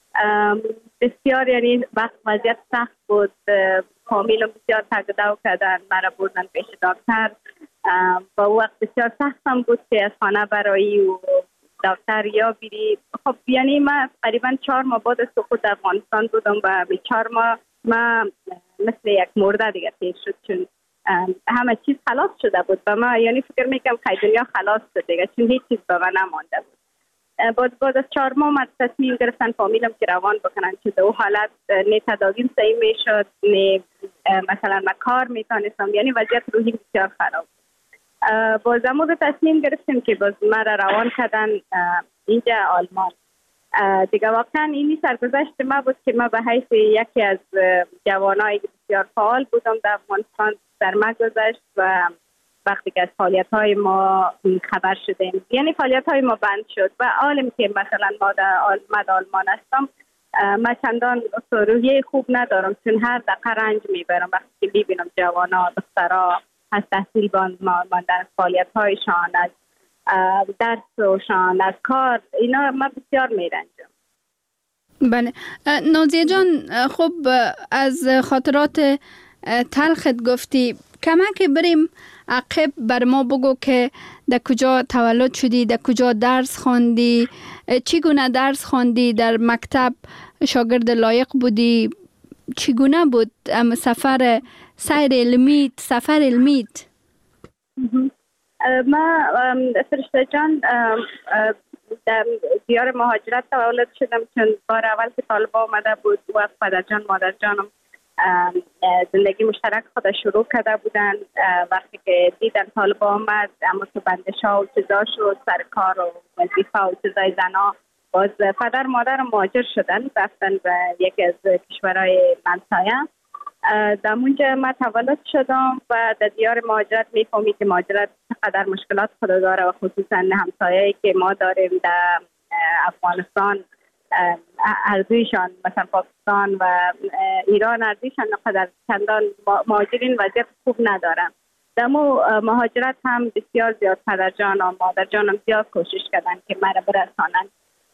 بسیار یعنی وضعیت سخت بود. فامیلم بسیار تگدو کردن، مرا بردن پیش دکتر. با وقت بسیار سختم بود که از خانه برایی و دکتر یا بیری. خب یعنی من قریبا 4 ماه بعد سقوط افغانستان بودم و به 4 ماه من مثل یک مرده دیگه تیر شد، چون همه چیز خلاص شده بود و من یعنی فکر میکنم که دنیا خلاص شد دیگه، چون هیچ چیز به من نمانده بود. بعد از 4 ماه من تصمیم گرفتن فامیلم که روان بکنن، چون در اون حالت نه تداویم صحیح میشد، نه مثلا من کار میتونستم، یعنی وضعیت روحی بسیار خراب. باز امروز تصمیم گرفتیم که باز من روان کردن اینجا آلمان. دیگه واقعا اینی سرگذشت ما بود که ما به حیث یکی از جوانایی که بسیار فعال بودم در افغانستان در ما گذشت و وقتی که از فعالیت‌های ما خبر شدیم، یعنی فعالیت‌های ما بند شد و عالم که مثلا ما در آلمان هستم، من چندان روحیه خوب ندارم، چون هر دقیقه رنج میبرم وقتی که میبینم جوانا دخترها از تحصیل ماندن، فعالیت‌هایشان، از درسشان، از کار، اینا من بسیار میرنجم. بله نازیه جان، خب از خاطرات تلخت گفتی، کمک بریم عقب بر ما بگو که در کجا تولد شدی، در کجا درس خواندی، چگونه درس خواندی، در مکتب شاگرد لایق بودی، چگونه بود سفر علمیت؟ ما فرشته جان در دیار مهاجرت تولد شدم، چون بار اول که طالبا آمده بود و پدر جان مادر جانم زندگی مشترک خود شروع کرده بودن. وقتی که دیدن طالبا آمد، اما تو بندش ها و چیزا شد، سر کار و وظیفه و چیزای زنا، باز پدر مادر مهاجر شدن، رفتن به یکی از کشورهای همسایه. در اونجا من تولد شدم و در دیار مهاجرت میفهمی که مهاجرت چقدر مشکلات خود داره و خصوصا همسایه‌ای که ما داریم در افغانستان، ارزویشان مثلا پاکستان و ایران ارزویشان نقدر چندان مهاجرین وضعیت خوب ندارن. در مهاجرت هم بسیار زیاد پدر جان و مادر جانم زیاد کوشش کردن که مرا برسانن،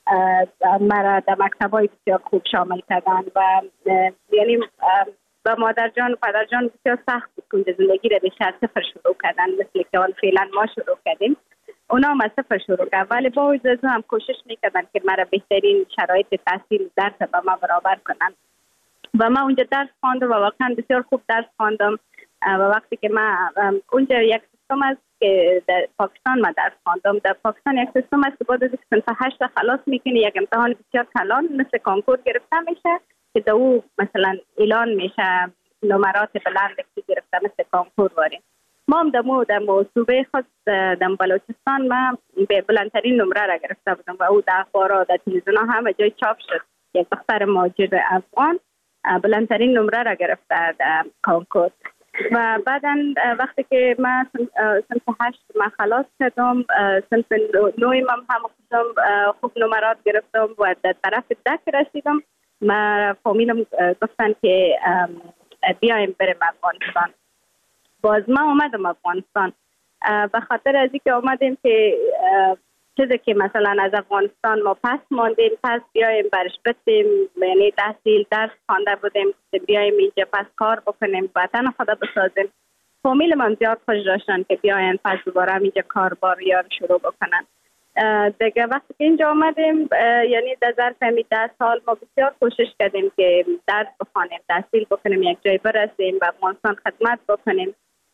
مرا در مکتبای بسیار خوب شامل کردن و یعنی با مادر جان و پدر جان بسیار سخت بود که زندگی را بیشتر صفر شروع کردن، مثل که فعلا ما شروع کردیم. اونا هم از صفر شروع کردن، ولی با وجود هم کوشش میکردن که مرا بهترین شرایط تحصیل درس با ما برابر کنن و ما اونجا درس خواندم و واقعا بسیار خوب درس خواندم. و وقتی که من اونجا یک سیستم است که در پاکستان ما درس خواندم، در پاکستان یک سیستم است که بعد از صنف 8 خلاص میکنی، یک امتحان بسیار کلان مثل کنکور گرفته میشه که در او مثلا اعلان میشه نمرات بلند که گرفته مثل کنکور واریم. ما هم در صوبه خود در بلوچستان ما به بلندترین نمره را گرفته بودم و او در اخبارها در تلویزیون همه جای چاپ شد. یک دختر مهاجر افغان بلندترین نمره را گرفته در کنکور. و بعدا وقتی که من صنف 8 من خلاص کردم، صنف 9 هم خوب نمرات گرفتم و در طرف دک رسیدم. ما فامیلم گفتن که بیایم بریم افغانستان. باز ما اومدم افغانستان به خاطر از اینکه اومدیم که چیزی که مثلا از افغانستان ما پس ماندیم، پس بیایم برش بتیم، یعنی تحصیل درس خوانده بودیم، بیایم اینجا پس کار بکنیم، وطن خدا بسازیم. فامیل من زیاد خوش داشتن که بیاین پس دوباره اینجا کار بار یا شروع بکنن. دیگه وقتی که اینجا آمدیم یعنی در ظرف 10 سال ما بسیار کوشش کردیم که درس بخوانیم، تحصیل بکنیم، یک جای برسیم و افغانستان خدمت بکنیم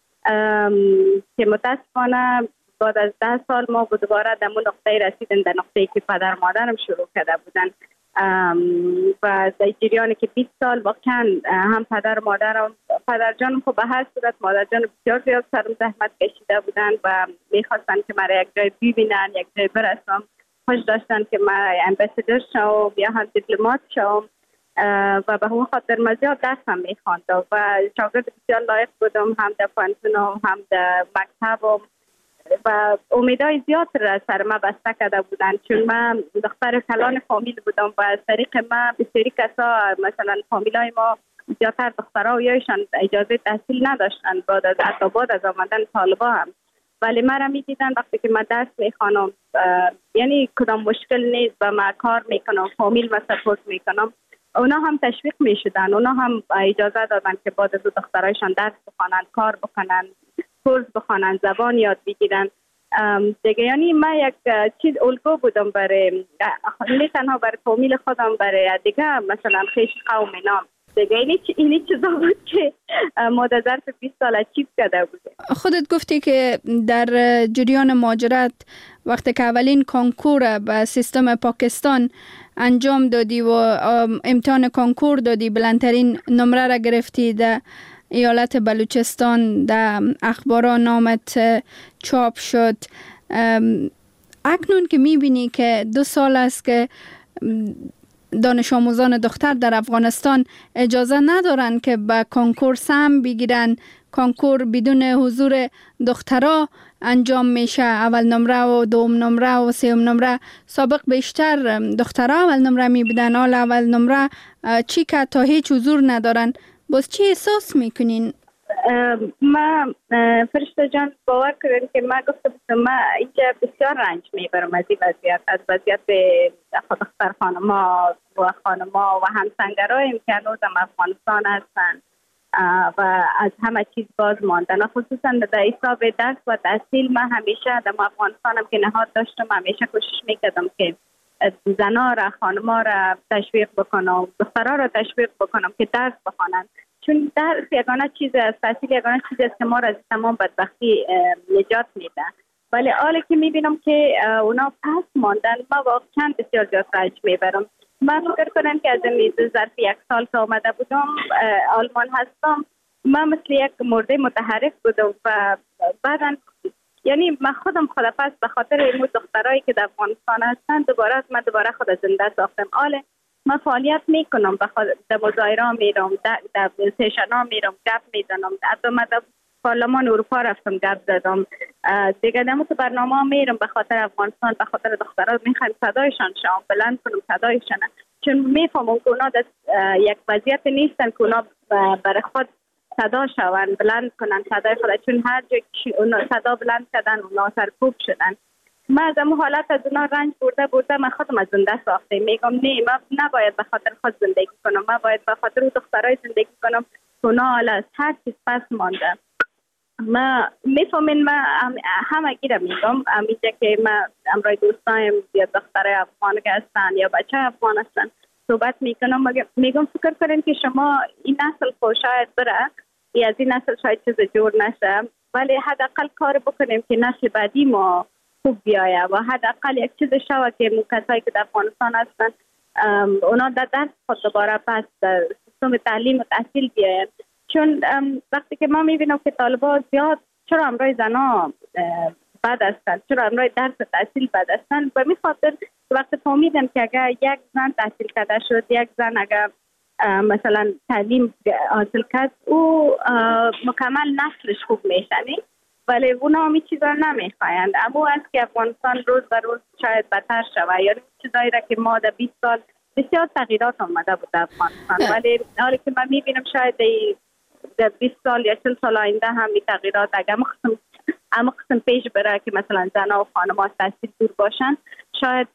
که متاسفانه بعد از 10 سال ما دوباره در اون نقطه رسیدیم، در نقطه‌ای که پدر مادرم شروع کرده بودن و در جریانی که 20 سال واقعا هم پدر مادرم، پدر جانم خب به هر صورت مادر جان بسیار زیاد سرم زحمت کشیده بودن و میخواستن که مرا یک جای ببینن، یک جای برسم. خوش داشتن که من امباسادور شوم یا هم دیپلمات شوم و به همون خاطر من زیاد درس هم میخواندم و شاگرد بسیار لایق بودم، هم در پانتونم هم در مکتبم و امیدهای زیاد را سر ما بسته کرده بودن، چون من دختر کلان فامیل بودم و از طریق ما بسیاری کسا مثلا فامیلای ما زیادتر دخترها و یایشان اجازه تحصیل نداشتن بعد از آمدن طالبا هم، ولی من را میدیدن وقتی که من درس میخوانم یعنی کدام مشکل نیست و من کار میکنم، فامیل ما سپورت میکنم، اونا هم تشویق میشدن، اونا هم اجازه دادن که بعد از دخترایشان درس بخوانن، کار بکنن، کورس بخوانن، زبان یاد بگیرن دیگه. یعنی من یک چیز الگو بودم برای نه تنها برای فامیل خودم، برای دیگه مثلا خیش قوم نام دیگه. اینی چیزا بود که ما در ظرف 20 سال اچیو کرده بودیم. خودت گفتی که در جریان مهاجرت وقتی که اولین کنکور به سیستم پاکستان انجام دادی و امتحان کنکور دادی، بلندترین نمره را گرفتی، در ایالت بلوچستان در اخبارا نامت چاپ شد. اکنون که میبینی که 2 سال است که دانش آموزان دختر در افغانستان اجازه ندارن که به کنکور سهم بگیرن، کنکور بدون حضور دخترها انجام میشه، اول نمره و دوم نمره و سوم نمره. سابق بیشتر دخترها اول نمره میبودن، حالا اول نمره چی که تا هیچ حضور ندارن. باز چی احساس میکنین؟ ما فرشته جان باور کردن که ما گفتم ما اینجا بسیار رنج میبرم از این وضعیت، از وضعیت دختر خانما و همسنگرایم که هنوزم افغانستان هستن و از همه چیز باز ماندن، خصوصا در حساب درس و تحصیل. من همیشه در افغانستانم که نهاد داشتم همیشه کوشش میکردم که زنا را، خانما را تشویق بکنم، دخترها را تشویق بکنم که درس بخوانند، چون درس یگانه چیز است، تحصیل یگانه چیز است که ما را از تمام بدبختی نجات میده. ولی حالا که میبینم که اونا پس ماندن، ما واقعا بسیار زیاد رنج میبرم. من فکر کنم که از این ظرف 1 سال که آمده بودم آلمان هستم، من مثل یک مرده متحرک بودم و بعدا یعنی من خودم پس به خاطر این دخترایی که در افغانستان هستن دوباره خود زنده ساختم. آله من فعالیت میکنم، در مظاهره میرم، در سشن میرم، گپ میزنم، در پارلمان اروپا رفتم گپ زدم دیگه، در تو برنامه میرم به خاطر افغانستان، به خاطر دخترها میخوایم صدایشان شام بلند کنم صدایشان، چون میفهمم که اونا در یک وضعیت نیستن که اونا برای خود صدا شوند، بلند کنن صدای خود، چون هر جا که اونا صدا بلند کردن اونا سرکوب شدن. من از اون حالت از اونا رنج برده من خودم از زنده ساخته میگم نه، من نباید به خاطر خود زندگی کنم، من باید به خاطر دخترای زندگی کنم که اونا حالا هر چیز پس مانده. ما میفهمین من همه گیره میگم اینجا که من امرای دوستایم یا دخترای افغان که هستن یا بچه افغان هستن صحبت میکنم، میگم فکر کنین که شما این نسل خود شاید بره یا از این نسل شاید چیز جور نشه، ولی حداقل کار بکنیم که نسل بعدی ما خوب بیایه و حداقل یک چیز شوه که کسایی که در افغانستان هستن اونا در درس خود دوباره پس در سیستم تعلیم و تحصیل بیاین. چون وقتی که ما میبینم که طالبا زیاد چرا امرای زنا بد هستن، چرا امرای درس تحصیل بد هستن، به می خاطر وقتی فهمیدم که اگر یک زن تحصیل کرده شد، یک زن اگر مثلا تعلیم حاصل کرد او مکمل نسلش خوب میشنی، ولی اونا همی چیزا نمیخوایند. اما است که افغانستان روز به روز شاید بدتر شود، یعنی چیزایی را که ما در 20 سال بسیار تغییرات آمده بود در افغانستان، ولی حالی که من میبینم شاید در 20 سال یا 40 سال آینده هم این تغییرات اگر اما قسم پیش بره که مثلا زنها و خانم‌ها از تحصیل دور باشن، شاید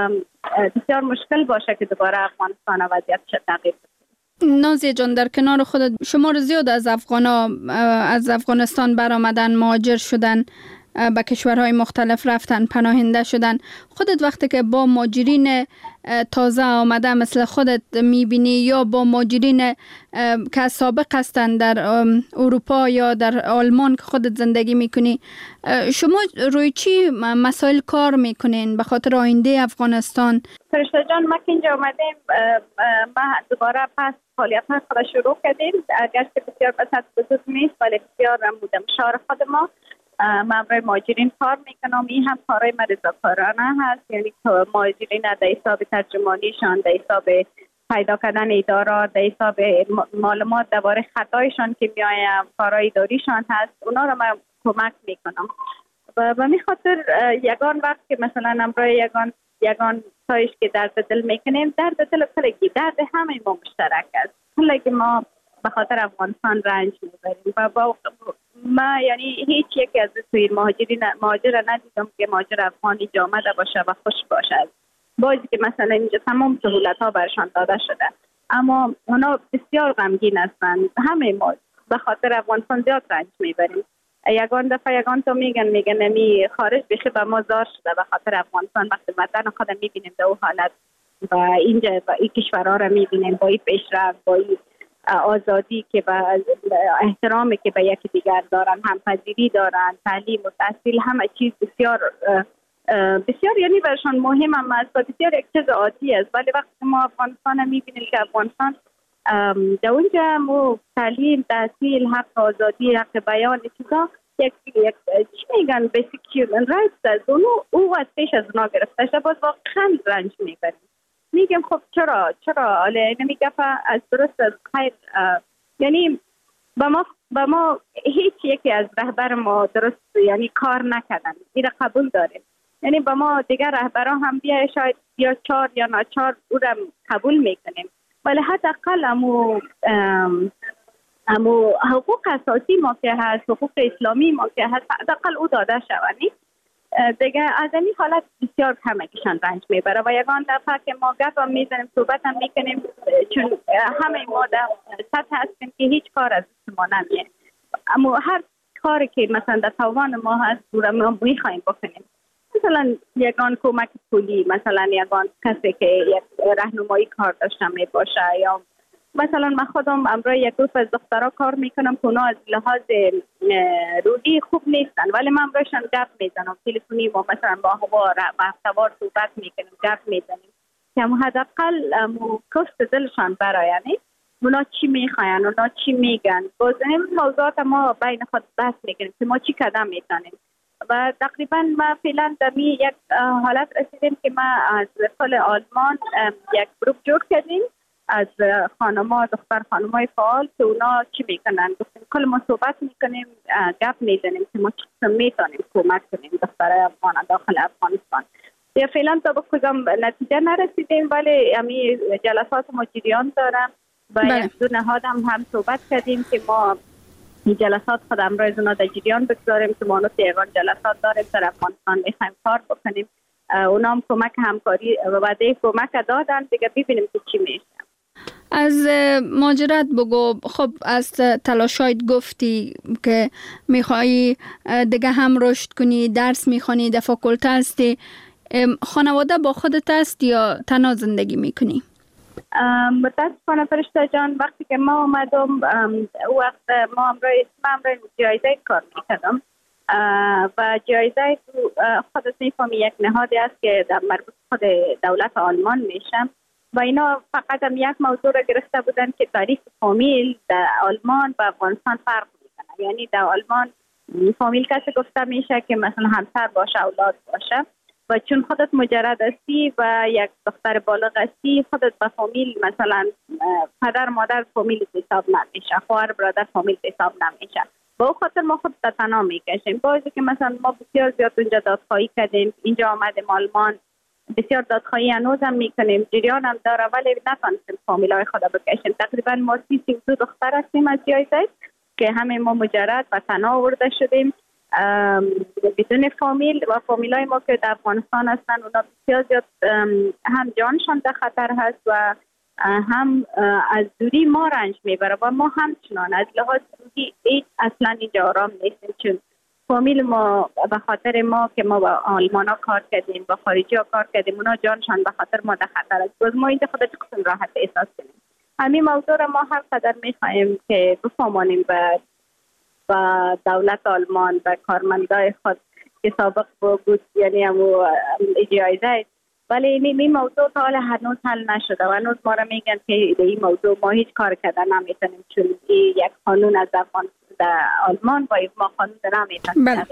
بسیار مشکل باشه که دوباره افغانستان وضعیتش تغییر بده. نازیه جان، در کنار خودت شما رو زیاد از افغانستان برآمدن، مهاجر شدن، به کشورهای مختلف رفتن، پناهنده شدن. خودت وقتی که با مهاجرین تازه آمده مثل خودت میبینی یا با مهاجرین که سابق هستن در اروپا یا در آلمان که خودت زندگی میکنی، شما روی چی مسائل کار میکنین به خاطر آینده افغانستان؟ فرشته جان، ما که اینجا آمدیم ما دوباره پس فعالیت ها خود شروع کردیم. اگرچه بسیار بسیار بزرگ نیست ولی بسیار بودم شهر خود ما برای مهاجرین کار میکنم. این هم کارهای ما رضاکارانه هست، یعنی مهاجرین در حساب ترجمانیشان، در حساب پیدا کردن ادارات، در حساب معلومات درباره خطایشان که میآید، کارهای اداریشان هست، اونا رو من کمک میکنم. و به خاطر یگان وقت که مثلا برای یگان تایش که درد دل میکنیم، درد دل کلگی، درد همه ما مشترک است. کلگی ما به خاطر افغانستان رنج میبریم و با ما یعنی هیچ یکی از توی مهاجر ندیدم که مهاجر افغانی آمده باشه و خوش باشه. بازی که مثلا اینجا تمام سهولت ها برشان داده شده، اما اونا بسیار غمگین هستند. همه ما به خاطر افغانستان زیاد رنج میبریم. یگان تا میگن نمی خارج بخی به ما زار شده به خاطر افغانستان. وقتی وطن خودم میبینیم در اون حالت و اینجا با این کشورها رو میبینیم با این پیشرفت، با این آزادی که با احترامی که به یکی دیگر دارن، همپذیری دارن، تعلیم و تحصیل، همه چیز بسیار یعنی برشان مهم هم است و بسیار یک چیز عادی است. ولی وقتی ما افغانستان میبینیم که افغانستان در اونجا مو تعلیم، تحصیل، حق آزادی، حق بیان، چیزا یک چی میگن بیسیک هیومن رایتس است، او از پیش از اونا گرفته شده. باز واقعا رنج میبریم. میگم خب چرا حالا نمیگه از درست از خیر، یعنی با ما هیچ یکی از رهبر ما درست یعنی کار نکردن. این قبول داریم، یعنی با ما دیگر رهبران هم بیا شاید یا 4 یا ناچار او را قبول میکنیم، ولی حداقل امو حقوق اساسی ما که هست، حقوق اسلامی ما که هست، حداقل او داده شوانی دیگه. از این حالت بسیار کمکشان رنج میبره و یگان دفعه که ما گپ هم میزنیم، صحبت هم میکنیم، چون همه ما در سطح هستیم که هیچ کار از ما نمیه، اما هر کاری که مثلا در توان ما هست ما میخوایم بکنیم. مثلا یگان کمک پولی، مثلا یگان کسی که یک راهنمایی کار داشته می باشه، یا مثلا من خودم امروز یک گروه از دخترها کار میکنم که اونا از لحاظ روحی خوب نیستن، ولی من امروزشان گپ میزنم تلفنی و مثلا با هفته‌وار صحبت میکنیم، گپ میزنیم که حداقل کشت دلشان برایند اونا چی میخواین، اونا چی میگن. باز این موضوعات ما بین خود بحث میکنیم که ما چی قدم میتونیم. و تقریبا ما فعلا در یک حالت رسیدیم که ما از سال آلمان یک گروپ جور کردیم از خانم‌ها، دختر خانم‌های فعال که اونا چی میکنن. گفتیم کل ما صحبت میکنیم، گپ میزنیم که ما چی میتونیم کمک کنیم دخترای افغان داخل افغانستان. یا فعلا تا به کدام نتیجه نرسیدیم، ولی امی جلسات ما جریان دارم و یک دو نهاد هم صحبت کردیم که ما این جلسات خود امروز اونا در جریان بگذاریم که ما یگان جلسات داریم در افغانستان میخوایم کار بکنیم. اونا هم کمک همکاری و وعده کمک دادن دیگه، ببینیم که چی میشه. از مهاجرت بگو. خب از تلاشایت گفتی که میخوایی دیگه هم رشد کنی، درس میخوانی، در فاکولته هستی. خانواده با خودت هست یا تنها زندگی میکنی؟ متاسفانه فرشته جان وقتی که ما آمدم وقت ما امروز جایزه کار میکردم و جایزه خودت میفهمی یک نهادی است که در مربوط خود دولت آلمان میشم و اینا فقط هم یک موضوع را گرفته بودن که تاریخ فامیل در آلمان و افغانستان فرق میکنه. یعنی در آلمان فامیل کسی گفته میشه که مثلا همسر باشه، اولاد باشه، و چون خودت مجرد هستی و یک دختر بالغ هستی خودت به فامیل مثلا پدر مادر فامیل حساب نمیشه، خواهر برادر فامیل حساب نمیشه. با اون خاطر ما خود تنها میکشیم. بازی که مثلا ما بسیار زیاد اونجا دادخواهی کردیم، اینجا آمدیم آلمان بسیار دادخواهی هنوز هم میکنیم، جریان هم داره، ولی نتونستیم فامیل های خود بکشیم. تقریبا ما 32 دختر هستیم از جایزه که همه ما مجرد و تنها آورده شدیم بدون فامیل و فامیل های ما که در افغانستان هستن اونا بسیار زیاد هم جانشان در خطر هست و هم از دوری ما رنج میبره و ما همچنان از لحاظ روحی اصلا اینجا آرام نیستیم، چون فامیل ما به خاطر ما که ما با آلمان ها کار کردیم، با خارجی ها کار کردیم، اونا جانشان به خاطر ما در خطر است. باز ما اینجا خودت قسم راحت احساس کنیم. همین موضوع را ما هر قدر میخواهیم که بفهمانیم به دولت آلمان و کارمندای خود که سابق بود، یعنی همو جایزه، ولی این موضوع تا حالا هنوز حل نشده و هنوز ما را میگن که این موضوع ما هیچ کار کردن نمیتونیم، چون یک قانون از در آلمان با ما قانون نمیتونیم.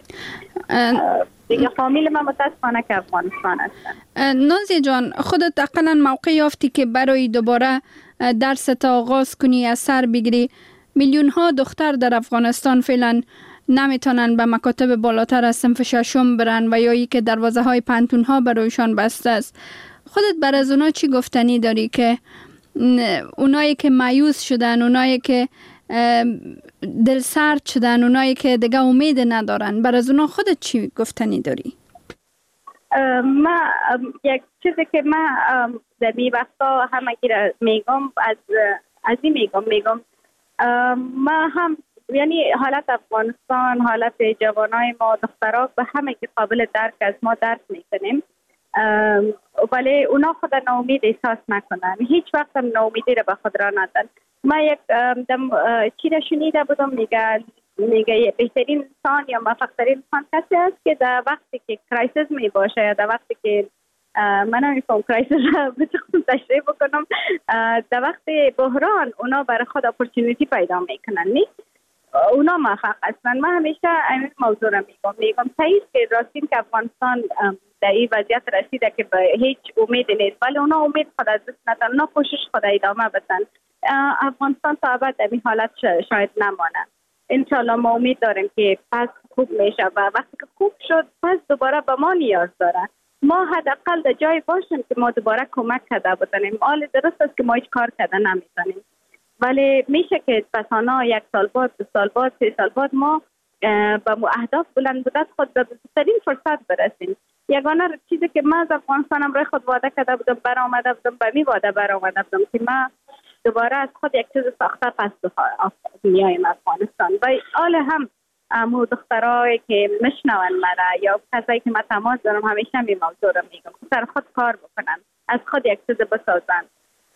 دیگه فامیل من متاسفانه که افغانستان هستن. نازیه جان، خودت اقلا موقع یافتی که برای دوباره درس تا آغاز کنی، از سر بگیری. میلیون ها دختر در افغانستان فعلا نمیتونن به مکاتب بالاتر از صنف ششم برن و یا ای که دروازه های پانتون ها برایشان بسته است. خودت بر از اونا چی گفتنی داری که اونایی که مایوس شدن، اونایی که دل سرد شدن، اونایی که دیگه امید ندارن، بر از اونا خودت چی گفتنی داری؟ ما یک چیزی که ما در این وقتا همگی را میگم، از این میگم ما هم، یعنی حالت افغانستان، حالت جوانای ما دخترها به همه که قابل درک از ما درک میکنیم، ولی اونا خود ناامید احساس نکنن، هیچ وقت هم ناامیدی را به خود را ندن. ما یک چی را شنیده بودم، میگه بهترین انسان یا موفق‌ترین انسان کسی است که در وقتی که کرایسیس می باشه یا در وقتی که من نمی‌فهم کرایسیس را بتونم تشریح بکنم، در وقت بحران اونا برای خود اپورتونیتی پیدا میکنن، نه اونا موفق هستن. من همیشه این موضوع را میگم صحیح که راستین که افغانستان در این وضعیت رسیده که به هیچ امید نیست، ولی اونا امید خود از دست ندن، اونا کوشش خود ادامه بدن. افغانستان تا ابد در این حالت شاید نمانه. انشالله ما امید داریم که پس خوب میشه و وقتی که خوب شد پس دوباره به ما نیاز داره. ما حداقل در جای باشیم که ما دوباره کمک کرده بتونیم. حال درست است که ما هیچ کار کرده نمیتونیم، ولی میشه که پسانا 1 سال بعد، 2 سال بعد، 3 سال بعد ما با اهداف بلند مدت خود به بهترین فرصت برسیم. یگانه چیزی که من از افغانستانم روی خود وعده کرده بودم، برآمده بودم، به می وعده برآمده بودم که من دوباره از خود یک چیز ساخته پس میایم افغانستان. و حال هم امو دخترایی که مشنون مرا یا کسایی که من تماس دارم همیشه می موضوع رو میگم که سر خود کار بکنن، از خود یک چیز بسازن.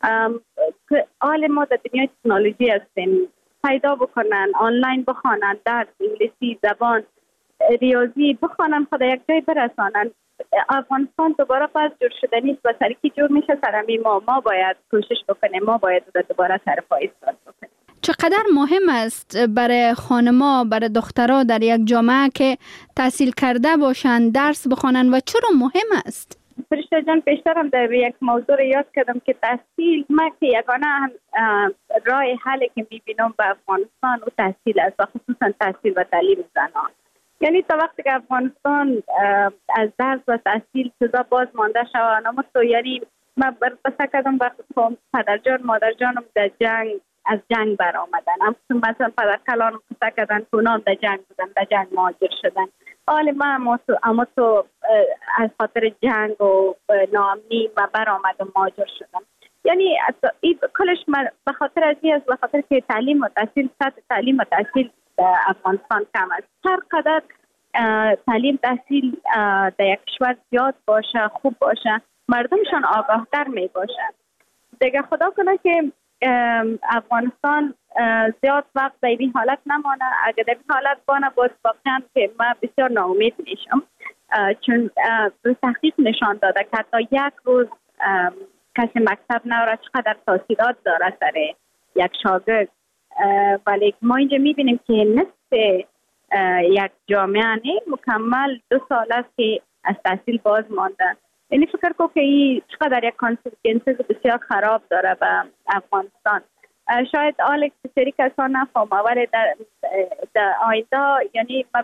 حال ما در دنیای تکنولوژی هستیم، پیدا بکنن، آنلاین بخوانن، درس انگلیسی، زبان، ریاضی بخوانن، خود یک جای برسانن. افغانستان دوباره پس جور شده نیست و سرکی جور میشه سرمی ما باید کوشش بکنیم، ما باید دوباره سر پا ایستاد بکنیم. چقدر مهم است برای خانما، برای دخترها در یک جامعه که تحصیل کرده باشند، درس بخوانند و چرا مهم است؟ فرشته جان، پیشترم در یک موضوع یاد کردم که تحصیل، ما که یگانه راه حلی که میبینم به افغانستان و تحصیل است و خصوصا تحصیل و تعلیم زنان. یعنی تا وقتی که افغانستان از درس و تحصیل چیزا باز مانده شود، اما تو یعنی من بسه کردم وقتی پدرجان مادرجانم در جنگ، از جنگ برآمدن، مثلا پدر کلانم بسه کردن کنام در جنگ بودن، در جنگ مهاجر شدن. حالی من اما تو از خاطر جنگ و ناامنی و برآمدم مهاجر شدم. یعنی کلش به خاطر از این است، به خاطر که تعلیم و تحصیل، سطح تعلیم و تحصیل در افغانستان کم است. هر قدر تعلیم تحصیل در یک کشور زیاد باشه، خوب باشه، مردمشان آگاهتر می باشه. دیگه خدا کنه که افغانستان زیاد وقت در این حالت نمانه. اگر در این حالت بانه باید واقعا که من بسیار ناامید میشم، چون تحقیق نشان داده که حتی یک روز کسی مکتب نوره چقدر تاثیرات داره سر یک شاگرد. ولی ما اینجا میبینیم که نصف یک جامعه مکمل 2 سال است که از تحصیل باز مانده. یعنی فکر کنم که این چقدر یک کانسیکونسز بسیار خراب داره به افغانستان. شاید آلک سری کسان نفهمه، ولی در آینده یعنی من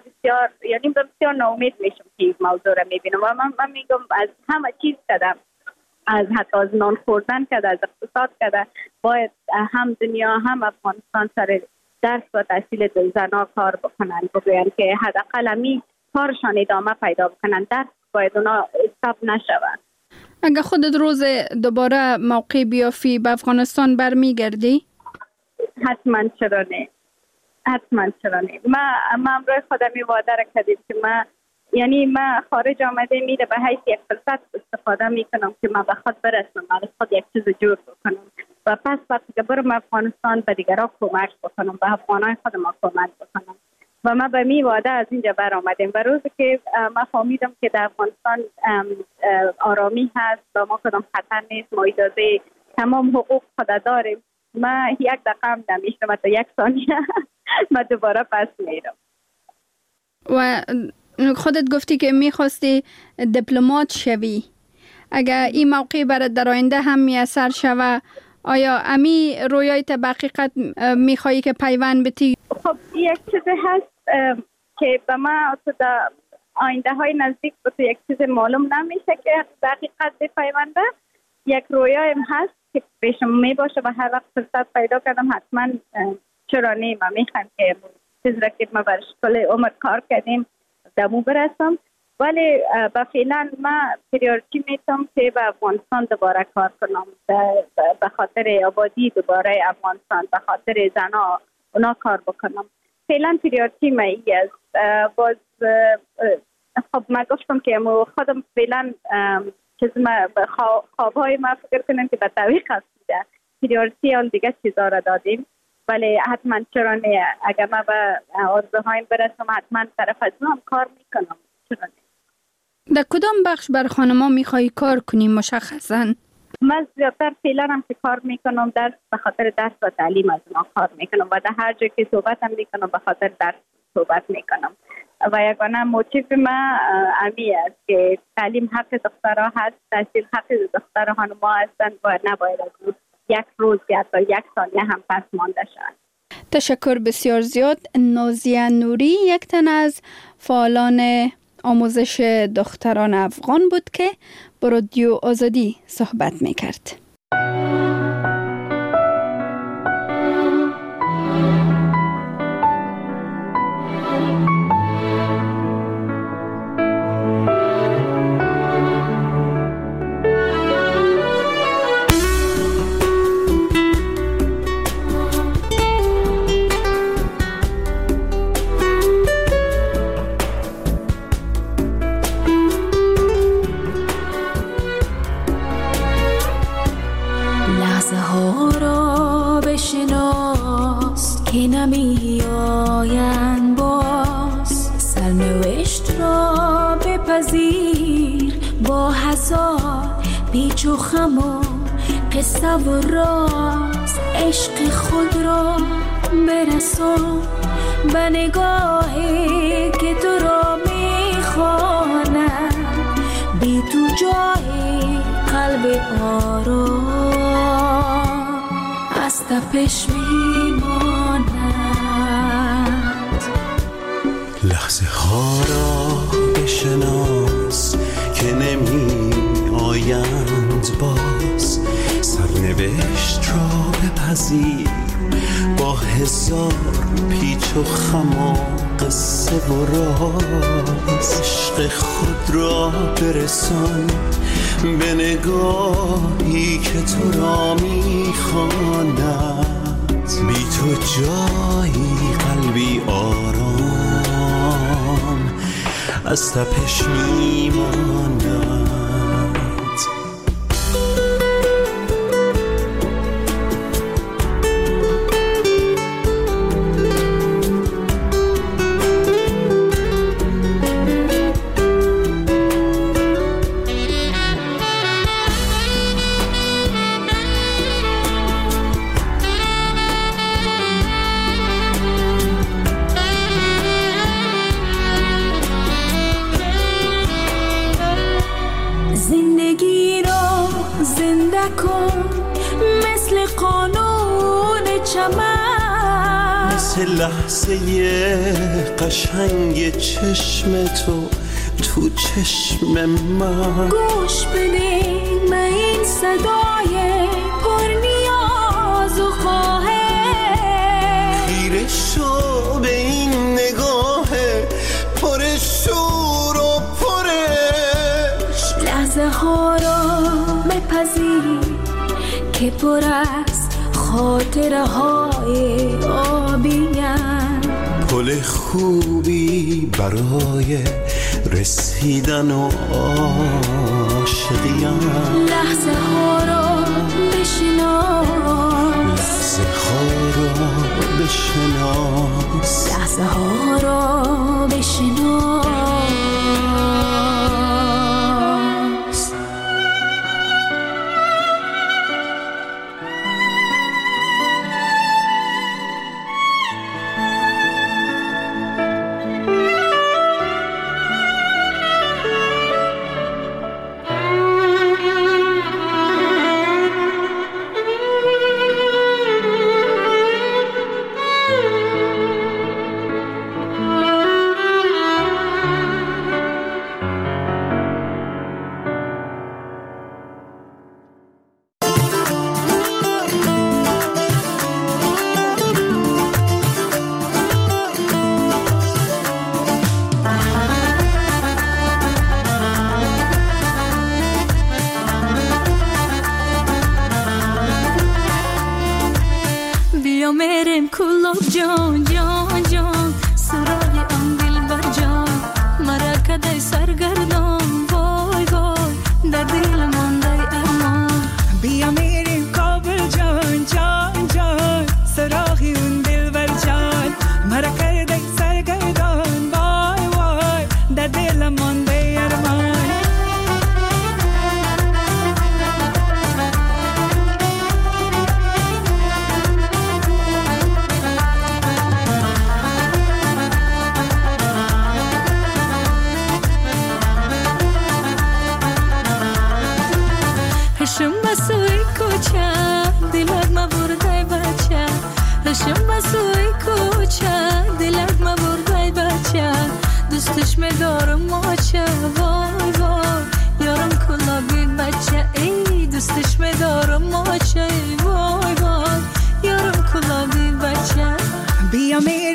بسیار ناامید میشم که این موضوع را میبینم و من میگم از همه چیز کردم، از حتی از نان خوردن کرده، از اقتصاد کرده، باید هم دنیا هم افغانستان سر درس و تحصیل زنها کار بکنن، بگوین که حداقل همی کارشان ادامه پیدا بکنن، درس باید اونا استاپ نشود. اگه خودت روز دوباره موقع بیافی به افغانستان برمیگردی؟ حتما، چرا نه. حتما چرا نه. ما امروز خودم وعده را کردیم که ما خارج آمده میره به حیث یک فرصت استفاده میکنم که ما به خود برسم، از خود یک چیز جور بکنم و پس وقتی که برم افغانستان به دیگران کمک بکنم، به افغانای خود ما کمک بکنم و ما به می وعده از اینجا بر آمدیم. و روزی که ما فهمیدم که در افغانستان آرامی هست و ما کدام خطر نیست، ما اجازه تمام حقوق خود داریم، ما یک دقیقه هم نمیشم و تا یک ثانیه ما دوباره پس میرم. و خودت گفتی که میخواستی دیپلمات شوی، اگر این موقع برات در آینده هم میسر شوه، آیا امی رویای به حقیقت میخوایی که پیوند بتی؟ خب یک چیزی هست که به ما در آینده های نزدیک به یک چیز معلوم نمیشه که به حقیقت پیونده. یک رویایم هست که پیشم میباشه و هر وقت فرصت پیدا کردم حتما چرا نه، ما میخوایم که چیز را که ما برش کل عمر کار کردیم دمو برسم. ولی با فعلا ما پریورتی میتونم که به افغانستان دوباره کار کنم، به خاطر آبادی دوباره افغانستان، به خاطر زنا اونا کار بکنم. فعلا پریورتی ما ای است. باز خب ما گفتم که خودم فعلا خوابهای ما فکر کنم که به تعویق هستیده، پریورتی آن دیگه چیزا را دادیم. ولی حتما چرا نه، اگر ما به آرزوهایم برسم حتما طرف از هم کار میکنم. چرا نه. در کدام بخش بر خانما میخوایی کار کنی مشخصا؟ من زیادتر فعلا هم که کار میکنم به خاطر درس و تعلیم از ما کار میکنم و در هر جای که صحبت هم میکنم به خاطر درس صحبت میکنم و یگانه موتیف ما امی است که تعلیم حق دخترها هست، تحصیل حق دختر خانما هستند و نباید از یک روز یا تا یک ثانیه هم پس مانده شد. تشکر بسیار زیاد. نازیه نوری یک تن از فعالان آموزش دختران افغان بود که با رادیو آزادی صحبت میکرد. که نمی آیند باز، سرنوشت را بپذیر با هزار پیچ و خم و قصه و راز. عشق خود را برسان به نگاهی که تو را می خواند، بی تو جای قلب آرام از تپش می ماند. لحظه ها را بشناس که نمی آیند باز، سرنوشت را بپذیر با هزار پیچ و خم و قصه و راز. عشق خود را برسان به نگاهی که تو را میخواند، بی تو جایی قلبی آرام از تپش میماند. لحظه قشنگ چشم تو تو چشم من، گوش بده من این صدای پر نیاز و خواهش، خیره شو به این نگاه پر شور و پرش. لحظه ها را بپذیر که پر از خاطره های آبی‌اند، گل خوبی برای رسیدن و عاشقیم. لحظه ها رو بشناس، لحظه ها رو بشناس، لحظه ها رو بشناس. جان جان جان سراغ آن دلبر جان، مرا کدای سرگردان وای وای در دل مانده ارمان. بیا میریم کابل جان جان جان سراغ اون دلبر جان، مرا کدای سرگردان وای وای در دل مانده ارمان. هشم بسوی کوچه دلت ما بردای بچه، هشم بسوی کوچه دلت ما بردای بچه، دوستش میدارم ماچه وای وای یارم کلاگی بچه، ای دوستش میدارم ماچه وای وای یارم کلاگی بچه. بیا میریم